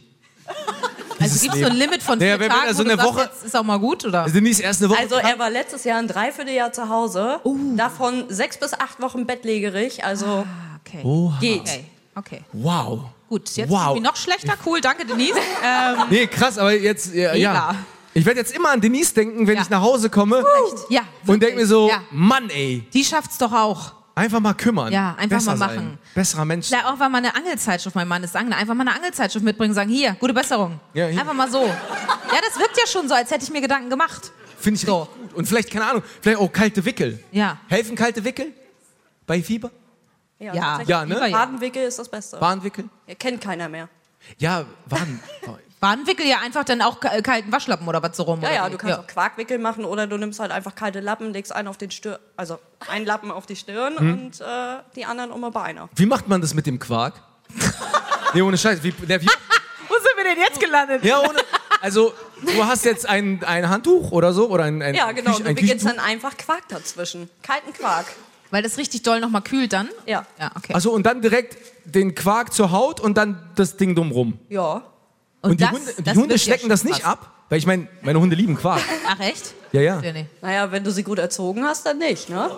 Also gibt es so ein Limit von 4 Naja, wenn Tagen, so wo du eine sagst, Woche- jetzt ist auch mal gut, oder? Denise, erst eine Woche. Also er war letztes Jahr ein Dreivierteljahr zu Hause, davon 6 bis 8 Wochen bettlägerig, also Okay. Oha. geht. Okay. Wow. Gut, jetzt Wow. ist irgendwie noch schlechter. Cool, danke Denise. Nee, krass, aber jetzt, ja. Mega. Ich werde jetzt immer an Denise denken, wenn Ja. ich nach Hause komme Ja, und denke mir so, Ja. Mann ey, Die schafft's doch auch. einfach mal kümmern. Ja, einfach Besser mal machen. Sein. Besserer Mensch. Vielleicht auch mal eine Angelzeitschrift, mein Mann ist Angler, einfach mal eine Angelzeitschrift mitbringen und sagen, hier, gute Besserung. Ja, hier. Einfach mal so. Ja, das wirkt ja schon so, als hätte ich mir Gedanken gemacht. Finde ich So. richtig gut. Und vielleicht, keine Ahnung, vielleicht auch kalte Wickel. Ja. Helfen kalte Wickel? Bei Fieber? Ja. tatsächlich. Ja, ne? Badenwickel ist das Beste. Badenwickel? Er kennt keiner mehr. Ja, Baden. Badenwickel ja einfach dann auch kalten Waschlappen oder was so rum. Ja, oder ja, wie? du kannst auch Quarkwickel machen oder du nimmst halt einfach kalte Lappen, legst einen auf den Stirn, also einen Lappen auf die Stirn und die anderen um die Beine. Wie macht man das mit dem Quark? Nee, ohne Scheiß. Wie, Wo sind wir denn jetzt gelandet? ja, ohne. Also, du hast jetzt ein Handtuch oder so? Oder ein Ja, genau, ein du wickelst Küchentuch? dann einfach Quark dazwischen. Kalten Quark. Weil das richtig doll nochmal kühlt dann? Ja. Ja, okay. Also, und dann direkt den Quark zur Haut und dann das Ding drumrum. Ja. Und die das- Hunde, das die Hunde wirkt ja schlecken das schon nicht krass. ab? Weil ich meine, meine Hunde lieben Quark. Ach, echt? Ja, ja. Ja, nee. Naja, wenn du sie gut erzogen hast, dann nicht, ne?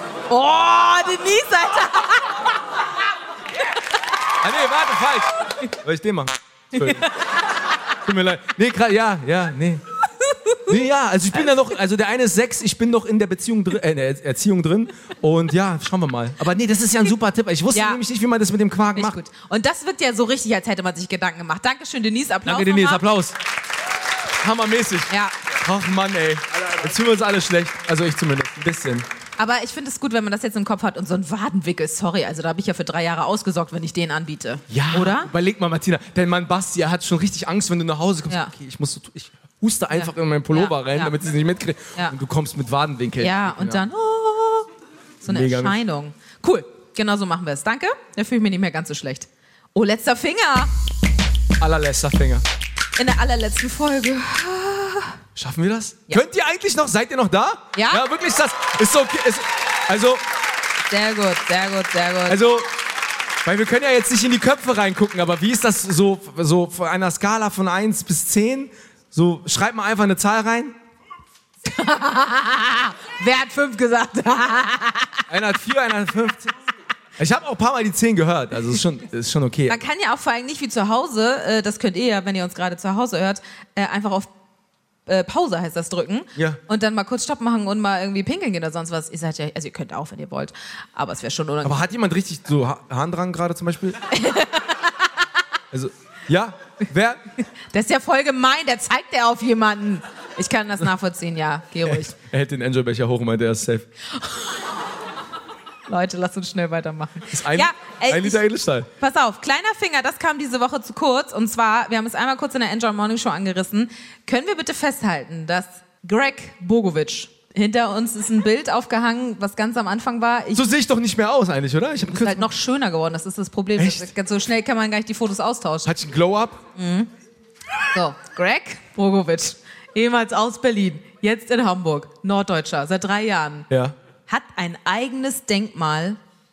Oh, Denise, Alter! Ah, nee, warte, falsch. Soll ich den machen? Entschuldigung. Tut mir leid. Nee, nee. Nee, ja, also ich bin da noch, also der eine ist 6, ich bin noch in der Beziehung drin, in der Erziehung drin. Und ja, schauen wir mal. Aber nee, das ist ja ein super Tipp. Ich wusste Ja. nämlich nicht, wie man das mit dem Quark Nicht macht. gut. Und das wirkt ja so richtig, als hätte man sich Gedanken gemacht. Dankeschön, Denise. Applaus. Danke, Denise, nochmal. Applaus. Hammermäßig. Ja. Ach Mann, ey. Jetzt fühlen wir uns alle schlecht. Also ich zumindest, ein bisschen. Aber ich finde es gut, wenn man das jetzt im Kopf hat und so ein Wadenwickel, sorry, also da habe ich ja für 3 Jahre ausgesorgt, wenn ich den anbiete. Ja, Oder? Überleg mal, Martina. Dein Mann Basti, er hat schon richtig Angst, wenn du nach Hause kommst. Ja. Okay, ich huste einfach in meinen Pullover Ja, rein, ja. damit sie es nicht mitkriegt. Ja. Und du kommst mit Wadenwinkel. Ja, und dann so eine Mega Erscheinung. Cool, genau so machen wir es. Danke, da fühle ich mich nicht mehr ganz so schlecht. Oh, letzter Finger Allerletzter Finger. in der allerletzten Folge. Schaffen wir das? Ja. Könnt ihr eigentlich noch? Seid ihr noch da? Ja. Ja, wirklich, das ist okay. Also, Sehr gut, sehr gut, sehr gut. also, weil wir können ja jetzt nicht in die Köpfe reingucken, aber wie ist das so von einer Skala von 1 bis 10? So, schreibt mal einfach eine Zahl rein. Wer hat 5 gesagt? Einer hat 4, einer hat 15. Ich habe auch ein paar Mal die 10 gehört, also ist schon okay. Man kann ja auch vor allem nicht wie zu Hause, das könnt ihr ja, wenn ihr uns gerade zu Hause hört, einfach auf Pause heißt das drücken. Ja. Und dann mal kurz Stopp machen und mal irgendwie pinkeln gehen oder sonst was. Ihr seid ja, also ihr könnt auch, wenn ihr wollt. Aber es wäre schon unangenehm. Aber hat jemand richtig so Harndrang gerade zum Beispiel? Also, ja? Wer? Das ist ja voll gemein, der zeigt ja auf jemanden. Ich kann das nachvollziehen, ja. Geh ruhig. Er hält den Enjoy-Becher hoch und meinte, er ist safe. Leute, lasst uns schnell weitermachen. Das ist ein ey, Liter Edelstahl. Pass auf, kleiner Finger, das kam diese Woche zu kurz. Und zwar, wir haben es einmal kurz in der Enjoy Morning Show angerissen. Können wir bitte festhalten, dass Greg Bogovic, hinter uns ist ein Bild aufgehangen, was ganz am Anfang war. So sehe ich doch nicht mehr aus eigentlich, oder? Ich hab Ist halt noch schöner geworden, das ist das Problem. Echt? So schnell kann man gar nicht die Fotos austauschen. Hat ich ein Glow-Up? So, Greg Bogovic, ehemals aus Berlin, jetzt in Hamburg, Norddeutscher, seit 3 Jahren, Ja. hat ein eigenes Denkmal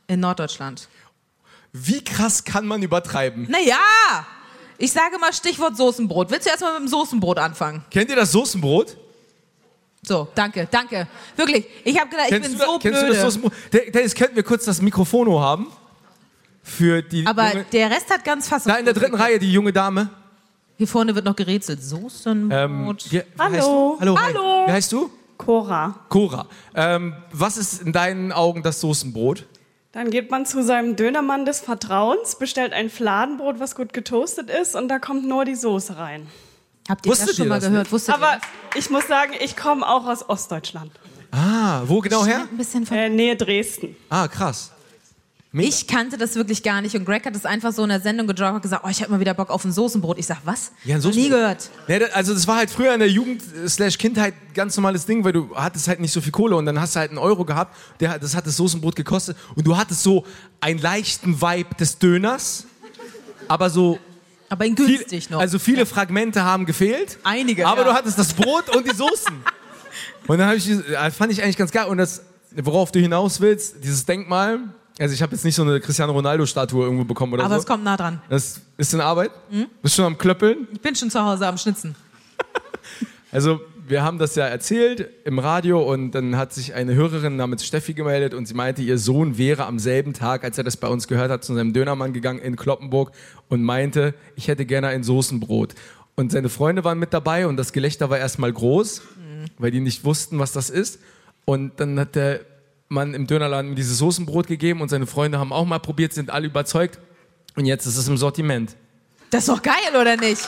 In Norddeutschland. Wie krass kann man übertreiben? Naja, ich sage mal Stichwort Soßenbrot. Willst du erstmal mit dem Soßenbrot anfangen? Kennt ihr das Soßenbrot? So, danke. Wirklich, ich habe gedacht, ich bin so Kennst du das blöde. Soßenbrot? Dennis, könnten wir kurz das Mikrofono haben? Für die Aber junge, der Rest hat ganz fast... da in der dritten Reihe, die junge Dame. Hier vorne wird noch gerätselt. Soßenbrot. Hallo. Hallo. Hallo. Wie heißt du? Cora. Cora. Was ist in deinen Augen das Soßenbrot? Dann geht man zu seinem Dönermann des Vertrauens, bestellt ein Fladenbrot, was gut getoastet ist, und da kommt nur die Soße rein. Habt ihr Wusstet das schon ihr mal das gehört? nicht? Wusstet ihr Aber das? ich muss sagen, ich komme auch aus Ostdeutschland. Ah, wo genau her? Ein bisschen Nähe Dresden. Ah, krass. Ich kannte das wirklich gar nicht und Greg hat es einfach so in der Sendung gedroppt und gesagt, ich hab mal wieder Bock auf ein Soßenbrot. Ich sag, was? Ja, ein Noch nie Soßenbrot. gehört. Ja, also das war halt früher in der Jugend/Kindheit ganz normales Ding, weil du hattest halt nicht so viel Kohle und dann hast du halt einen Euro gehabt, das hat das Soßenbrot gekostet und du hattest so einen leichten Vibe des Döners, aber so Aber in günstig noch. Also viele Fragmente haben gefehlt. Einige, Aber ja. du hattest das Brot und die Soßen. Und dann fand ich eigentlich ganz geil. Und das, worauf du hinaus willst, dieses Denkmal, also ich habe jetzt nicht so eine Cristiano Ronaldo-Statue irgendwo bekommen oder Aber so. es kommt nah dran. Das ist in Arbeit. Bist schon am Klöppeln. Ich bin schon zu Hause am Schnitzen. Also wir haben das ja erzählt im Radio und dann hat sich eine Hörerin namens Steffi gemeldet und sie meinte, ihr Sohn wäre am selben Tag, als er das bei uns gehört hat, zu seinem Dönermann gegangen in Cloppenburg und meinte, ich hätte gerne ein Soßenbrot. Und seine Freunde waren mit dabei und das Gelächter war erstmal groß, weil die nicht wussten, was das ist. Und dann hat der Mann im Dönerladen dieses Soßenbrot gegeben und seine Freunde haben auch mal probiert, sind alle überzeugt und jetzt ist es im Sortiment. Das ist doch geil, oder nicht?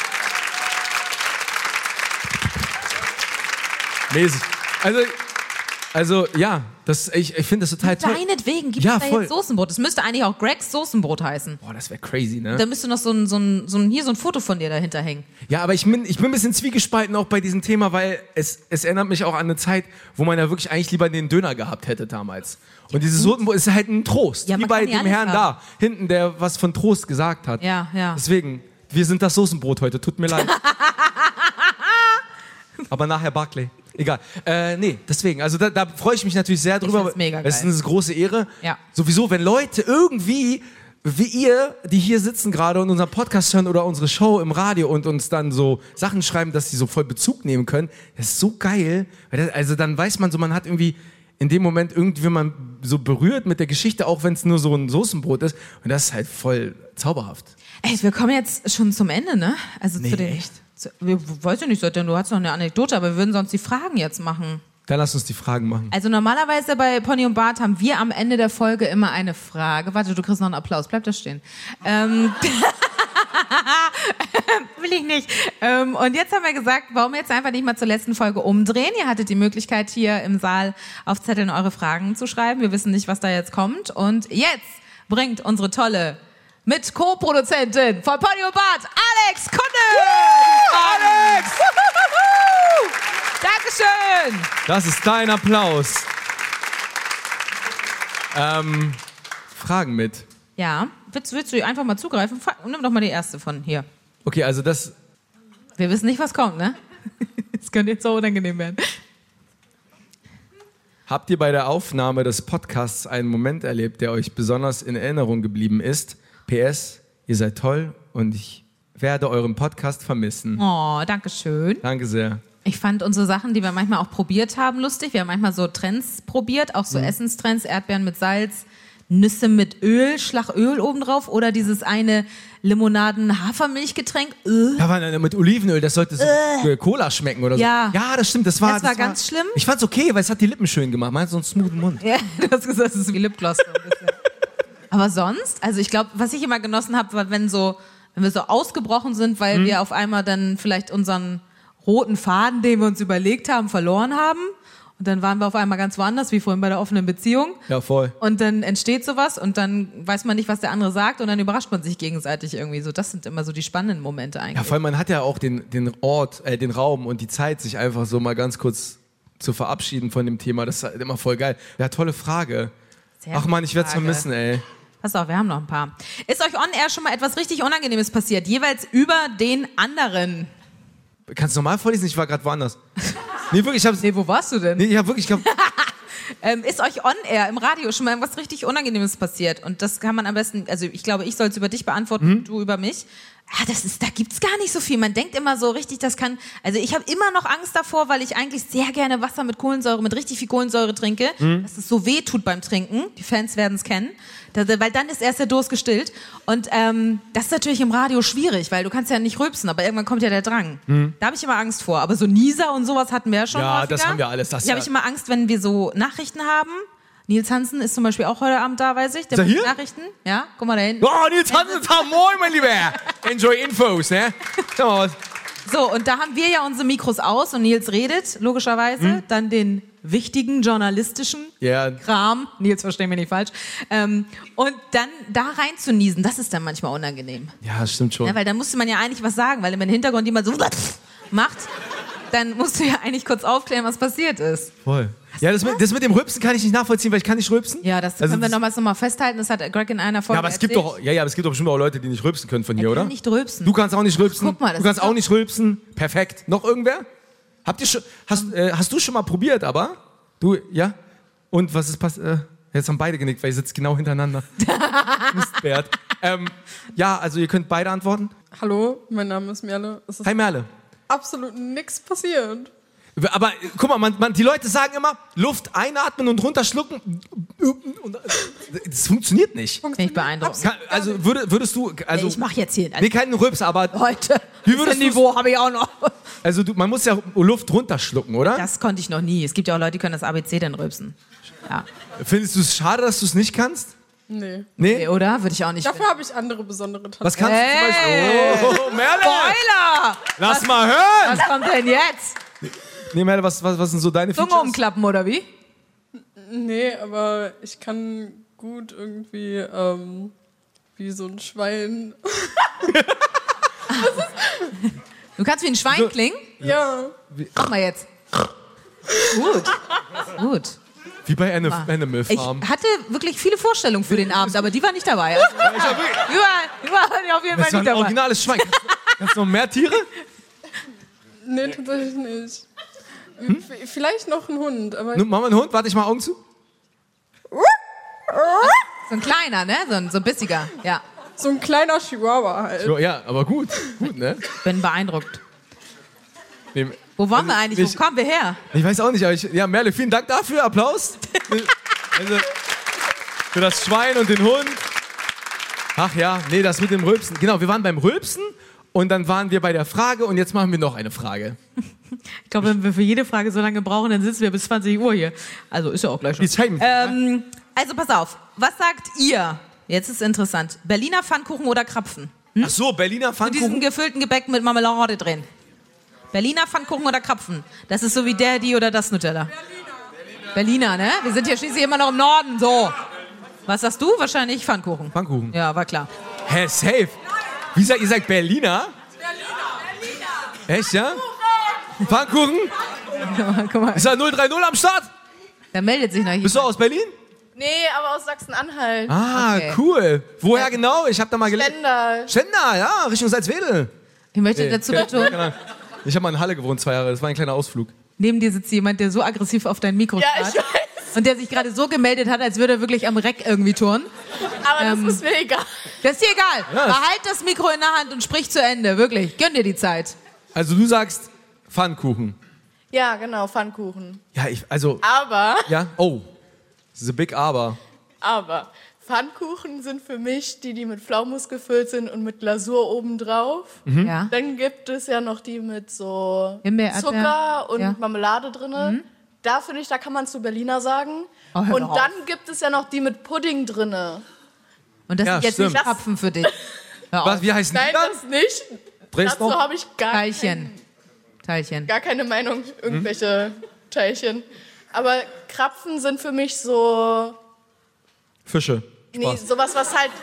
Mäßig. Also ja, ich finde das total toll. Deinetwegen gibt Ja, es da voll. jetzt Soßenbrot. Das müsste eigentlich auch Gregs Soßenbrot heißen. Boah, das wäre crazy, ne? Da müsste noch so ein Foto von dir dahinter hängen. Ja, aber ich bin ein bisschen zwiegespalten auch bei diesem Thema, weil es erinnert mich auch an eine Zeit, wo man ja wirklich eigentlich lieber den Döner gehabt hätte damals. Und dieses Soßenbrot ist halt ein Trost. Ja, wie man bei kann nicht dem alles Herrn haben. da, hinten, der was von Trost gesagt hat. Ja, ja. Deswegen, wir sind das Soßenbrot heute, tut mir leid. Aber nachher Barclay. Egal. Nee, deswegen. Also da freue ich mich natürlich sehr drüber. find's mega Es ist geil. eine große Ehre. Ja. Sowieso, wenn Leute irgendwie, wie ihr, die hier sitzen gerade und unseren Podcast hören oder unsere Show im Radio und uns dann so Sachen schreiben, dass sie so voll Bezug nehmen können, das ist so geil. Also dann weiß man so, man hat irgendwie in dem Moment irgendwie man so berührt mit der Geschichte, auch wenn es nur so ein Soßenbrot ist. Und das ist halt voll zauberhaft. Ey, wir kommen jetzt schon zum Ende, ne? Also Nee, zu den. echt? Weiß ich nicht, du hast noch eine Anekdote, aber wir würden sonst die Fragen jetzt machen. Dann lass uns die Fragen machen. Also normalerweise bei Pony und Bart haben wir am Ende der Folge immer eine Frage. Warte, du kriegst noch einen Applaus. Bleib da stehen. Will ich nicht. Und jetzt haben wir gesagt, warum jetzt einfach nicht mal zur letzten Folge umdrehen? Ihr hattet die Möglichkeit, hier im Saal auf Zetteln eure Fragen zu schreiben. Wir wissen nicht, was da jetzt kommt. Und jetzt bringt unsere tolle Mit-Co-Produzentin von Pony und Bart, Alex Kunde! Alex! Dankeschön! Das ist dein Applaus. Fragen mit. Ja, willst du einfach mal zugreifen? Nimm doch mal die erste von hier. Okay, also das. Wir wissen nicht, was kommt, ne? Das könnte jetzt so unangenehm werden. Habt ihr bei der Aufnahme des Podcasts einen Moment erlebt, der euch besonders in Erinnerung geblieben ist? PS, ihr seid toll und ich werde euren Podcast vermissen. Oh, danke schön. Danke sehr. Ich fand unsere Sachen, die wir manchmal auch probiert haben, lustig. Wir haben manchmal so Trends probiert, auch so Essenstrends, Erdbeeren mit Salz, Nüsse mit Öl, Schlagöl obendrauf oder dieses eine Limonaden-Hafermilchgetränk. Ja, aber mit Olivenöl, das sollte so Cola schmecken oder so. Ja. Ja, das stimmt. Das war ganz schlimm. Ich fand's okay, weil es hat die Lippen schön gemacht. Man hat so einen smoothen Mund. Ja, du hast gesagt, es ist wie Lipgloss. So ein bisschen. Aber sonst, also ich glaube, was ich immer genossen habe, war, wenn wir so ausgebrochen sind, weil wir auf einmal dann vielleicht unseren roten Faden, den wir uns überlegt haben, verloren haben. Und dann waren wir auf einmal ganz woanders, wie vorhin bei der offenen Beziehung. Ja, voll. Und dann entsteht sowas und dann weiß man nicht, was der andere sagt und dann überrascht man sich gegenseitig irgendwie so. Das sind immer so die spannenden Momente eigentlich. Ja, vor allem, man hat ja auch den Ort, den Raum und die Zeit, sich einfach so mal ganz kurz zu verabschieden von dem Thema. Das ist halt immer voll geil. Ja, tolle Frage. Sehr Ach man, ich werde es Frage. vermissen, ey. Pass auf, wir haben noch ein paar. Ist euch on air schon mal etwas richtig Unangenehmes passiert? Jeweils über den anderen. Kannst du normal vorlesen? Ich war gerade woanders. Nee, wirklich, ich hab's. Nee, wo warst du denn? Nee, ich hab wirklich, Ist euch on air im Radio schon mal irgendwas richtig Unangenehmes passiert? Und das kann man am besten, also ich glaube, ich soll es über dich beantworten, du über mich. Ja, da gibt's gar nicht so viel. Man denkt immer so richtig, also ich habe immer noch Angst davor, weil ich eigentlich sehr gerne Wasser mit Kohlensäure, mit richtig viel Kohlensäure trinke, dass es so weh tut beim Trinken. Die Fans werden es kennen. Weil dann ist erst der Durst gestillt. Und das ist natürlich im Radio schwierig, weil du kannst ja nicht rülpsen, aber irgendwann kommt ja der Drang. Da habe ich immer Angst vor. Aber so Nieser und sowas hatten wir ja schon häufiger. Das haben wir alles. Da habe ich immer Angst, wenn wir so Nachrichten haben. Nils Hansen ist zum Beispiel auch heute Abend da, weiß ich. Der ist er hier? Nachrichten. Ja, guck mal da hinten. Oh, Nils Hansen, moin, mein Lieber. Enjoy Infos, ne? Schau mal was. So, und da haben wir ja unsere Mikros aus und Nils redet, logischerweise. Dann den wichtigen journalistischen Kram. Nils, verstehen wir nicht falsch. Und dann da rein zu niesen, das ist dann manchmal unangenehm. Ja, das stimmt schon. Ja, weil da musste man ja eigentlich was sagen, weil wenn im Hintergrund jemand so macht, dann musst du ja eigentlich kurz aufklären, was passiert ist. Voll. Ja, das mit dem Rülpsen kann ich nicht nachvollziehen, weil ich kann nicht rülpsen. Ja, das können wir nochmal festhalten. Das hat Greg in einer Folge aber es gibt doch, es gibt doch bestimmt auch Leute, die nicht rülpsen können von hier, oder? Kann nicht rülpsen. Du kannst auch nicht rülpsen. Guck mal, du kannst auch nicht rülpsen. Perfekt. Noch irgendwer? Hast du schon mal probiert, aber? Du, ja? Und was ist passiert? Jetzt haben beide genickt, weil ihr sitzt genau hintereinander. Mistbert. Ja, also ihr könnt beide antworten. Hallo, mein Name ist Merle. Es ist Hi Merle. absolut nichts passiert. Aber guck mal, die Leute sagen immer, Luft einatmen und runterschlucken. Das funktioniert nicht. Bin ich beeindruckt. Also würdest du... Also, ich mache jetzt hier... Nee, keinen Rülps, aber... Heute, wie würdest das Niveau habe ich auch noch. Also man muss ja Luft runterschlucken, oder? Das konnte ich noch nie. Es gibt ja auch Leute, die können das ABC dann rülpsen. Ja. Findest du es schade, dass du es nicht kannst? Nee. Nee? Oder? Würde ich auch nicht. Dafür habe ich andere besondere Talente. Was kannst du zum Beispiel... Oh, Merle! Spoiler! Lass mal hören! Was kommt denn jetzt? Nee, Merle, was sind so deine Zunge Features? umklappen, oder wie? Nee, aber ich kann gut irgendwie wie so ein Schwein. Du kannst wie ein Schwein klingen? Ja. Mach mal jetzt. Gut. Wie bei Animal Ich Farm. hatte wirklich viele Vorstellungen für den Abend, aber die war nicht dabei. Also, die war auf jeden Fall Das war nicht ein dabei. originales Schwein. Kannst du noch mehr Tiere? Nee, tatsächlich nicht. Vielleicht noch ein Hund, aber... Mach mal einen Hund, warte ich mal Augen zu. So ein kleiner, ne? So ein bissiger, ja. So ein kleiner Chihuahua halt. Ja, aber gut, ne? Bin beeindruckt. Nee, Wo waren wir eigentlich? Wo kommen wir her? Ich weiß auch nicht, aber Merle, vielen Dank dafür, Applaus. Also, für das Schwein und den Hund. Ach ja, nee, das mit dem Rülpsen. Genau, wir waren beim Rülpsen und dann waren wir bei der Frage und jetzt machen wir noch eine Frage. Ich glaube, wenn wir für jede Frage so lange brauchen, dann sitzen wir bis 20 Uhr hier. Also ist ja auch gleich schon. Also pass auf, was sagt ihr? Jetzt ist interessant. Berliner Pfannkuchen oder Krapfen? Ach so, Berliner Mit Pfannkuchen. diesem gefüllten Gebäck mit Marmelade drin. Berliner Pfannkuchen oder Krapfen? Das ist so wie die oder das Nutella. Berliner, ne? Wir sind hier schließlich immer noch im Norden, so. Was sagst du? Wahrscheinlich Pfannkuchen. Pfannkuchen. Ja, war klar. Hä, safe. Wie sagt ihr sagt Berliner? Echt, ja? Pfannkuchen? Guck mal. Ist da 030 am Start? Da meldet sich noch jemand. Bist du aus Berlin? Nee, aber aus Sachsen-Anhalt. Ah, Okay. cool. Woher genau? Ich habe da mal gelesen. Stendal. Stendal, ja, Richtung Salzwedel. Ich möchte dazu betonen, Ich habe mal in Halle gewohnt 2 Jahre, das war ein kleiner Ausflug. neben dir sitzt jemand, der so aggressiv auf dein Mikro Ja, ich starrt. weiß. Und der sich gerade so gemeldet hat, als würde er wirklich am Reck irgendwie turnen. Aber das ist mir egal. Das ist dir egal. Ja, Behalt das Mikro in der Hand und sprich zu Ende. Wirklich. Gönn dir die Zeit. Also du sagst Pfannkuchen. Ja, genau, Pfannkuchen. Ja, Aber ja, oh, das ist a big aber. Pfannkuchen sind für mich die mit Pflaumus gefüllt sind und mit Glasur obendrauf. Ja. Dann gibt es ja noch die mit so Himbeer, Zucker Erdbeer. und Ja. Marmelade drin. Da finde ich, da kann man zu Berliner sagen. Oh, hör und doch auf. dann gibt es ja noch die mit Pudding drin. Und das Ja, sind jetzt stimmt. nicht Krapfen für dich. Hör Was, auf. wie heißen Nein, die dann? das nicht. Dresdner? Dazu habe ich Teilchen. gar keine Meinung, irgendwelche Teilchen. Aber Krapfen sind für mich so... Fische. Nee, Spaß. sowas, was halt...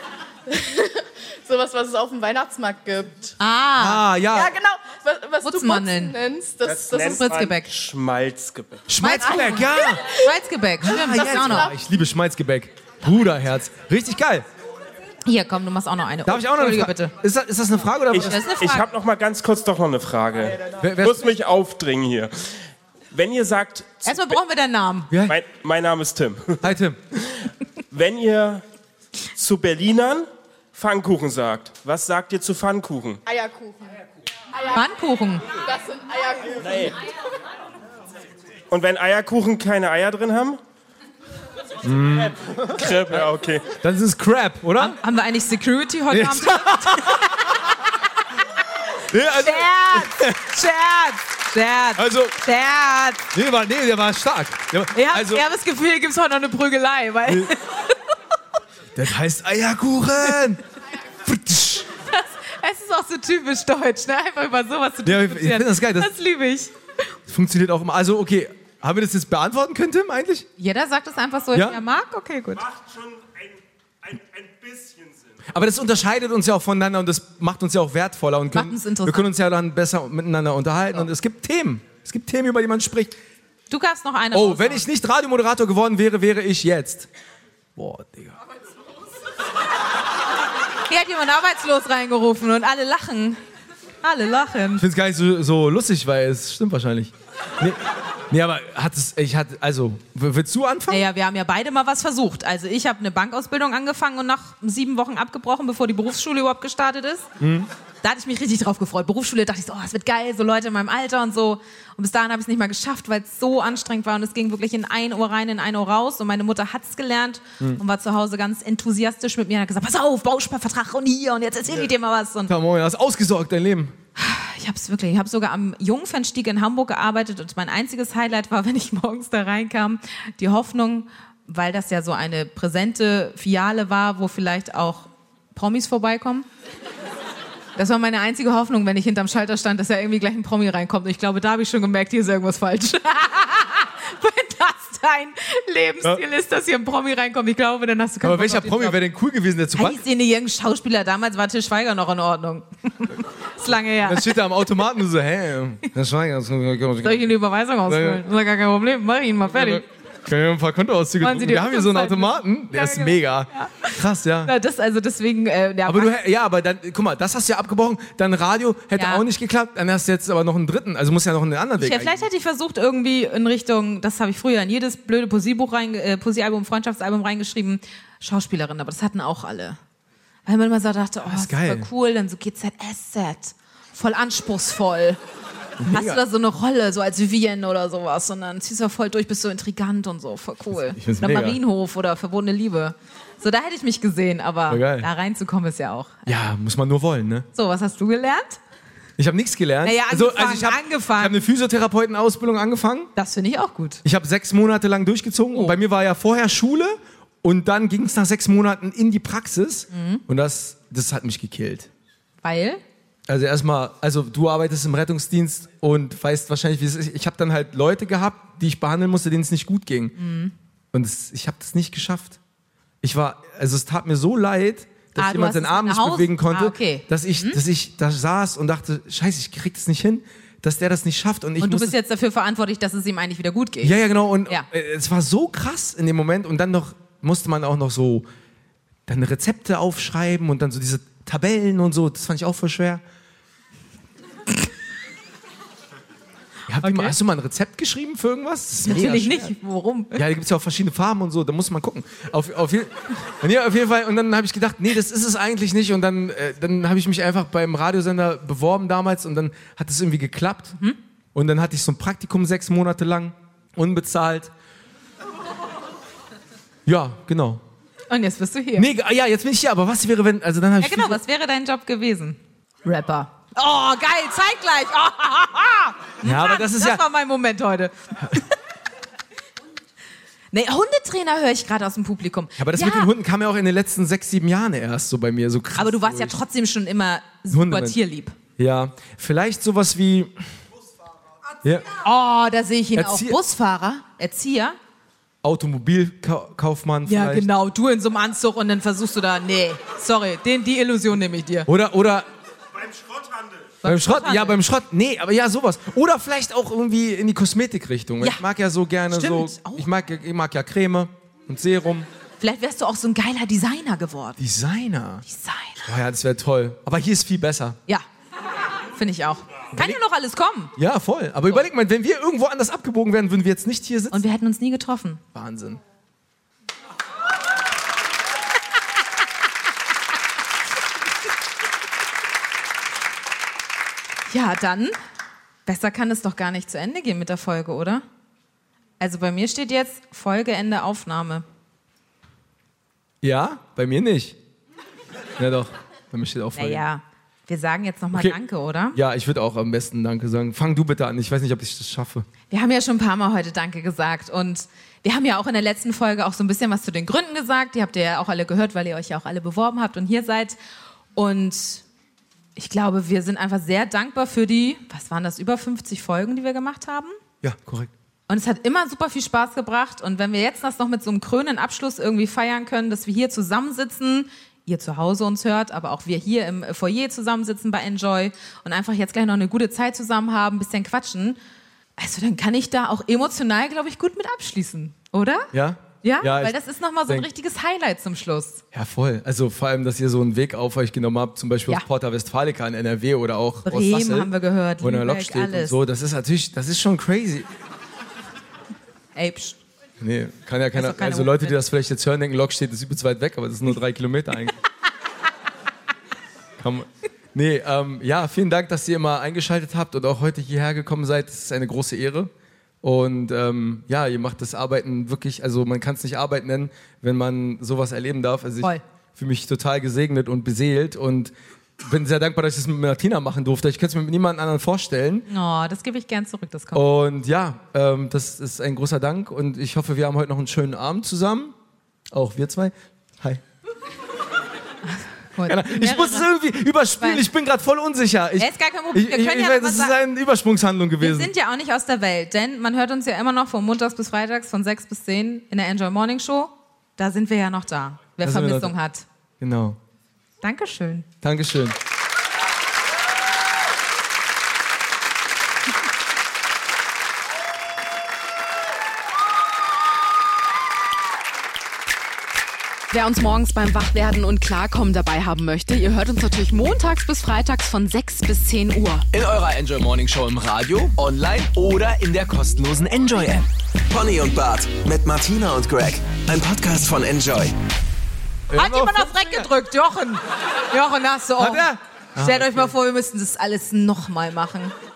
sowas, was es auf dem Weihnachtsmarkt gibt. Ah, ja. Ja, genau. Was du Putzmandeln. Putzen nennst, das ist ist... Spritzgebäck. Schmalzgebäck. Schmalzgebäck, ja. Schmalzgebäck. Stimmt, das ist auch noch. Ah, ich liebe Schmalzgebäck. Bruderherz. Richtig geil. Hier, komm, du machst auch noch eine. Darf ich auch noch eine Entschuldige, Frage? bitte. Ist das eine Frage oder was? Das ist eine Ich Frage. habe noch mal ganz kurz doch noch eine Frage. Ich muss mich aufdringen hier. Wenn ihr sagt... Erstmal brauchen wir deinen Namen. Mein Name ist Tim. Hi Tim. Wenn ihr zu Berlinern Pfannkuchen sagt, was sagt ihr zu Pfannkuchen? Eierkuchen. Pfannkuchen. Das sind Eierkuchen. Nee. Und wenn Eierkuchen keine Eier drin haben? Crepe, ja, okay. Dann ist es Crap, oder? Haben wir eigentlich Security heute Abend? Nee, also, Scherz. Also, Scherz. der war stark. Ich habe das Gefühl, hier gibt es heute noch eine Prügelei. Weil das heißt Eierkuchen. es ist auch so typisch deutsch, ne? Einfach über sowas zu Ja, diskutieren. ich finde das geil. Das liebe ich. Das funktioniert auch immer. Also, okay. Haben wir das jetzt beantworten können, Tim, eigentlich? Jeder sagt es einfach so, Ja? ich mag. Okay, gut. Macht schon ein bisschen Sinn. Aber das unterscheidet uns ja auch voneinander und das macht uns ja auch wertvoller. Und Macht uns interessant. wir können uns ja dann besser miteinander unterhalten. Und es gibt Themen. Es gibt Themen, über die man spricht. Du darfst noch eine Oh, raushauen. wenn ich nicht Radiomoderator geworden wäre, wäre ich jetzt. Boah, Digga. Hier hat jemand arbeitslos reingerufen und alle lachen. Alle lachen. Ich finde es gar nicht so lustig, weil es stimmt wahrscheinlich. Nee, aber willst du anfangen? Naja, wir haben ja beide mal was versucht. Also ich habe eine Bankausbildung angefangen und nach 7 Wochen abgebrochen, bevor die Berufsschule überhaupt gestartet ist. Da hatte ich mich richtig drauf gefreut. Berufsschule dachte ich so, es wird geil, so Leute in meinem Alter und so. Und bis dahin habe ich es nicht mal geschafft, weil es so anstrengend war. Und es ging wirklich in ein Ohr rein, in ein Ohr raus. Und meine Mutter hat es gelernt und war zu Hause ganz enthusiastisch mit mir und hat gesagt, pass auf, Bausparvertrag und hier und jetzt erzähl ich dir mal was. Und Komm, du hast ausgesorgt, dein Leben. ich habe es wirklich, ich habe sogar am Jungfernstieg in Hamburg gearbeitet und mein einziges Highlight war, wenn ich morgens da reinkam, die Hoffnung, weil das ja so eine präsente Filiale war, wo vielleicht auch Promis vorbeikommen. Das war meine einzige Hoffnung, wenn ich hinterm Schalter stand, dass ja irgendwie gleich ein Promi reinkommt. Und ich glaube, da habe ich schon gemerkt, hier ist irgendwas falsch. Wenn das dein Lebensstil ist, dass hier ein Promi reinkommt, ich glaube, dann hast du keinen Aber welcher Bock auf den Promi Job. wäre denn cool gewesen, der zu Weiß ich nicht, irgendein Schauspieler. Damals war Til Schweiger noch in Ordnung. Ist lange her. Dann steht er am Automaten und so, hä, Herr Schweiger, Soll ich Ihnen die Überweisung ausfüllen? Das ist gar kein Problem. Mach ich ihn mal fertig. können wir ein paar Kontoauszüge Wollen Sie drucken? die Wir haben hier so einen Rückzahlung? Automaten, der Ja, ist genau. mega. Krass, ja. Na, das, also deswegen, Aber dann, guck mal, das hast du ja abgebrochen, dann Radio hätte Ja. auch nicht geklappt, dann hast du jetzt aber noch einen dritten, also muss ja noch einen anderen Weg. vielleicht hätte ich versucht, irgendwie in Richtung, das habe ich früher in jedes blöde Poesiealbum, Freundschaftsalbum reingeschrieben, Schauspielerin, aber das hatten auch alle. Weil man immer so dachte, oh, das ist geil. voll cool, dann so GZSZ, voll anspruchsvoll. Hast du da so eine Rolle, so als Vivienne oder sowas, und dann ziehst du voll durch, bist so intrigant und so, voll cool. Ich find's Oder mega. Marienhof oder Verbotene Liebe. So, da hätte ich mich gesehen, aber Voll geil. da reinzukommen ist ja auch. Ja, muss man nur wollen, ne? So, was hast du gelernt? Ich habe nichts gelernt. Naja, ich habe angefangen. eine Physiotherapeutenausbildung angefangen. Das finde ich auch gut. Ich habe 6 Monate lang durchgezogen. Und bei mir war ja vorher Schule und dann ging es nach 6 Monaten in die Praxis. Und das hat mich gekillt. Weil? Also erstmal, du arbeitest im Rettungsdienst und weißt wahrscheinlich, wie es ist. Ich habe dann halt Leute gehabt, die ich behandeln musste, denen es nicht gut ging. Und ich habe das nicht geschafft. Es tat mir so leid, dass du jemand hast seinen es Arm mit nicht nach Hause- bewegen konnte, okay. dass ich da saß und dachte, scheiße, ich krieg das nicht hin, dass der das nicht schafft. Und Und du bist jetzt dafür verantwortlich, dass es ihm eigentlich wieder gut geht. Ja, genau. Und Ja. es war so krass in dem Moment. Und dann musste man auch noch so dann Rezepte aufschreiben und dann so diese Tabellen und so. Das fand ich auch voll schwer. Hast du mal ein Rezept geschrieben für irgendwas? Das ist Natürlich mega schwer. nicht. Worum? Ja, da gibt es ja auch verschiedene Farben und so, da muss man gucken. Auf jeden Fall. Und dann habe ich gedacht, nee, das ist es eigentlich nicht. Und dann habe ich mich einfach beim Radiosender beworben damals und dann hat es irgendwie geklappt. Und dann hatte ich so ein Praktikum 6 Monate lang, unbezahlt. Ja, genau. Und jetzt bist du hier. Nee, ja, jetzt bin ich hier, aber was wäre, wenn, also dann habe Ja, ich... genau, was wäre dein Job gewesen? Rapper. Oh, geil, zeitgleich. Oh, Ja, aber das ist das war mein Moment heute. Nee, Hundetrainer höre ich gerade aus dem Publikum. Aber das mit den Hunden kam ja auch in den letzten 6, 7 Jahren erst so bei mir, so krass. Aber du warst ja trotzdem schon immer super Hundemensch. tierlieb. Ja, vielleicht sowas wie... Ja, Oh, da sehe ich ihn auch. Erzieher. Busfahrer, Erzieher. Automobilkaufmann Ja, vielleicht. genau. Du in so einem Anzug und dann versuchst du da, nee, sorry, die Illusion nehme ich dir. Oder Beim Schrotthandel. beim Schrott, ja, beim Schrott, nee, aber ja, sowas. Oder vielleicht auch irgendwie in die Kosmetikrichtung. Ja. Ich mag ja so gerne Stimmt, auch. ich mag ja Creme und Serum. Vielleicht wärst du auch so ein geiler Designer geworden. Designer. Designer. Oh ja, das wäre toll. Aber hier ist viel besser. Ja, finde ich auch. Kann ja noch alles kommen. Ja, voll. Aber überleg mal, wenn wir irgendwo anders abgebogen wären, würden wir jetzt nicht hier sitzen. Und wir hätten uns nie getroffen. Wahnsinn. Ja, dann, besser kann es doch gar nicht zu Ende gehen mit der Folge, oder? Also bei mir steht jetzt Folgeende Aufnahme. Ja, bei mir nicht. Ja doch, bei mir steht auch Folge. Naja, wir sagen jetzt nochmal Okay. Danke, oder? Ja, ich würde auch am besten Danke sagen. Fang du bitte an, ich weiß nicht, ob ich das schaffe. Wir haben ja schon ein paar Mal heute Danke gesagt und wir haben ja auch in der letzten Folge auch so ein bisschen was zu den Gründen gesagt. Die habt ihr ja auch alle gehört, weil ihr euch ja auch alle beworben habt und hier seid. Und ich glaube, wir sind einfach sehr dankbar für die, was waren das, über 50 Folgen, die wir gemacht haben? Ja, korrekt. Und es hat immer super viel Spaß gebracht. Und wenn wir jetzt das noch mit so einem krönenden Abschluss irgendwie feiern können, dass wir hier zusammensitzen, ihr zu Hause uns hört, aber auch wir hier im Foyer zusammensitzen bei Enjoy und einfach jetzt gleich noch eine gute Zeit zusammen haben, ein bisschen quatschen, also dann kann ich da auch emotional, glaube ich, gut mit abschließen, oder? Ja? Ja, Ja, weil das ist nochmal so ein denk- richtiges Highlight zum Schluss. Ja, voll. Also vor allem, dass ihr so einen Weg auf euch genommen habt, zum Beispiel Ja. aus Porta Westfalica in NRW oder auch aus Bremen Kassel, haben wir gehört, wo in der Lok Lübeck, steht und alles. so. Das ist natürlich, das ist schon crazy. Ey, pst. Nee, kann ja keiner, doch keine also Leute, die Umwelt. das vielleicht jetzt hören, denken, Lok steht ist übelst weit weg, aber das ist nur 3 Kilometer eigentlich. Nee, ja, vielen Dank, dass ihr immer eingeschaltet habt und auch heute hierher gekommen seid. Das ist eine große Ehre. Und ja, ihr macht das Arbeiten wirklich, also man kann es nicht Arbeit nennen, wenn man sowas erleben darf. Also Voll. ich fühle mich total gesegnet und beseelt und bin sehr dankbar, dass ich das mit Martina machen durfte. Ich könnte es mir mit niemandem anderen vorstellen. Oh, das gebe ich gern zurück, das kommt. Und ja, das ist ein großer Dank und ich hoffe, wir haben heute noch einen schönen Abend zusammen. Auch wir zwei. Hi. Gut. Ich muss es irgendwie überspielen, ich bin gerade voll unsicher. Ja, ist gar kein Problem. Wir können ja noch das was ist sagen. eine Übersprungshandlung Wir gewesen. sind ja auch nicht aus der Welt, denn man hört uns ja immer noch von montags bis freitags von 6 bis 10 in der Enjoy Morning Show. Da sind wir ja noch da, wer Da sind wir noch Vermissung da. hat. Genau. Dankeschön. Dankeschön. Wer uns morgens beim Wachwerden und Klarkommen dabei haben möchte, ihr hört uns natürlich montags bis freitags von 6 bis 10 Uhr. In eurer Enjoy Morning Show im Radio, online oder in der kostenlosen Enjoy App. Pony und Bart mit Martina und Greg. Ein Podcast von Enjoy. Hat jemand auf Reck gedrückt, Jochen? Jochen, hast du auch. Hat er? Stellt euch mal vor, wir müssten das alles nochmal machen.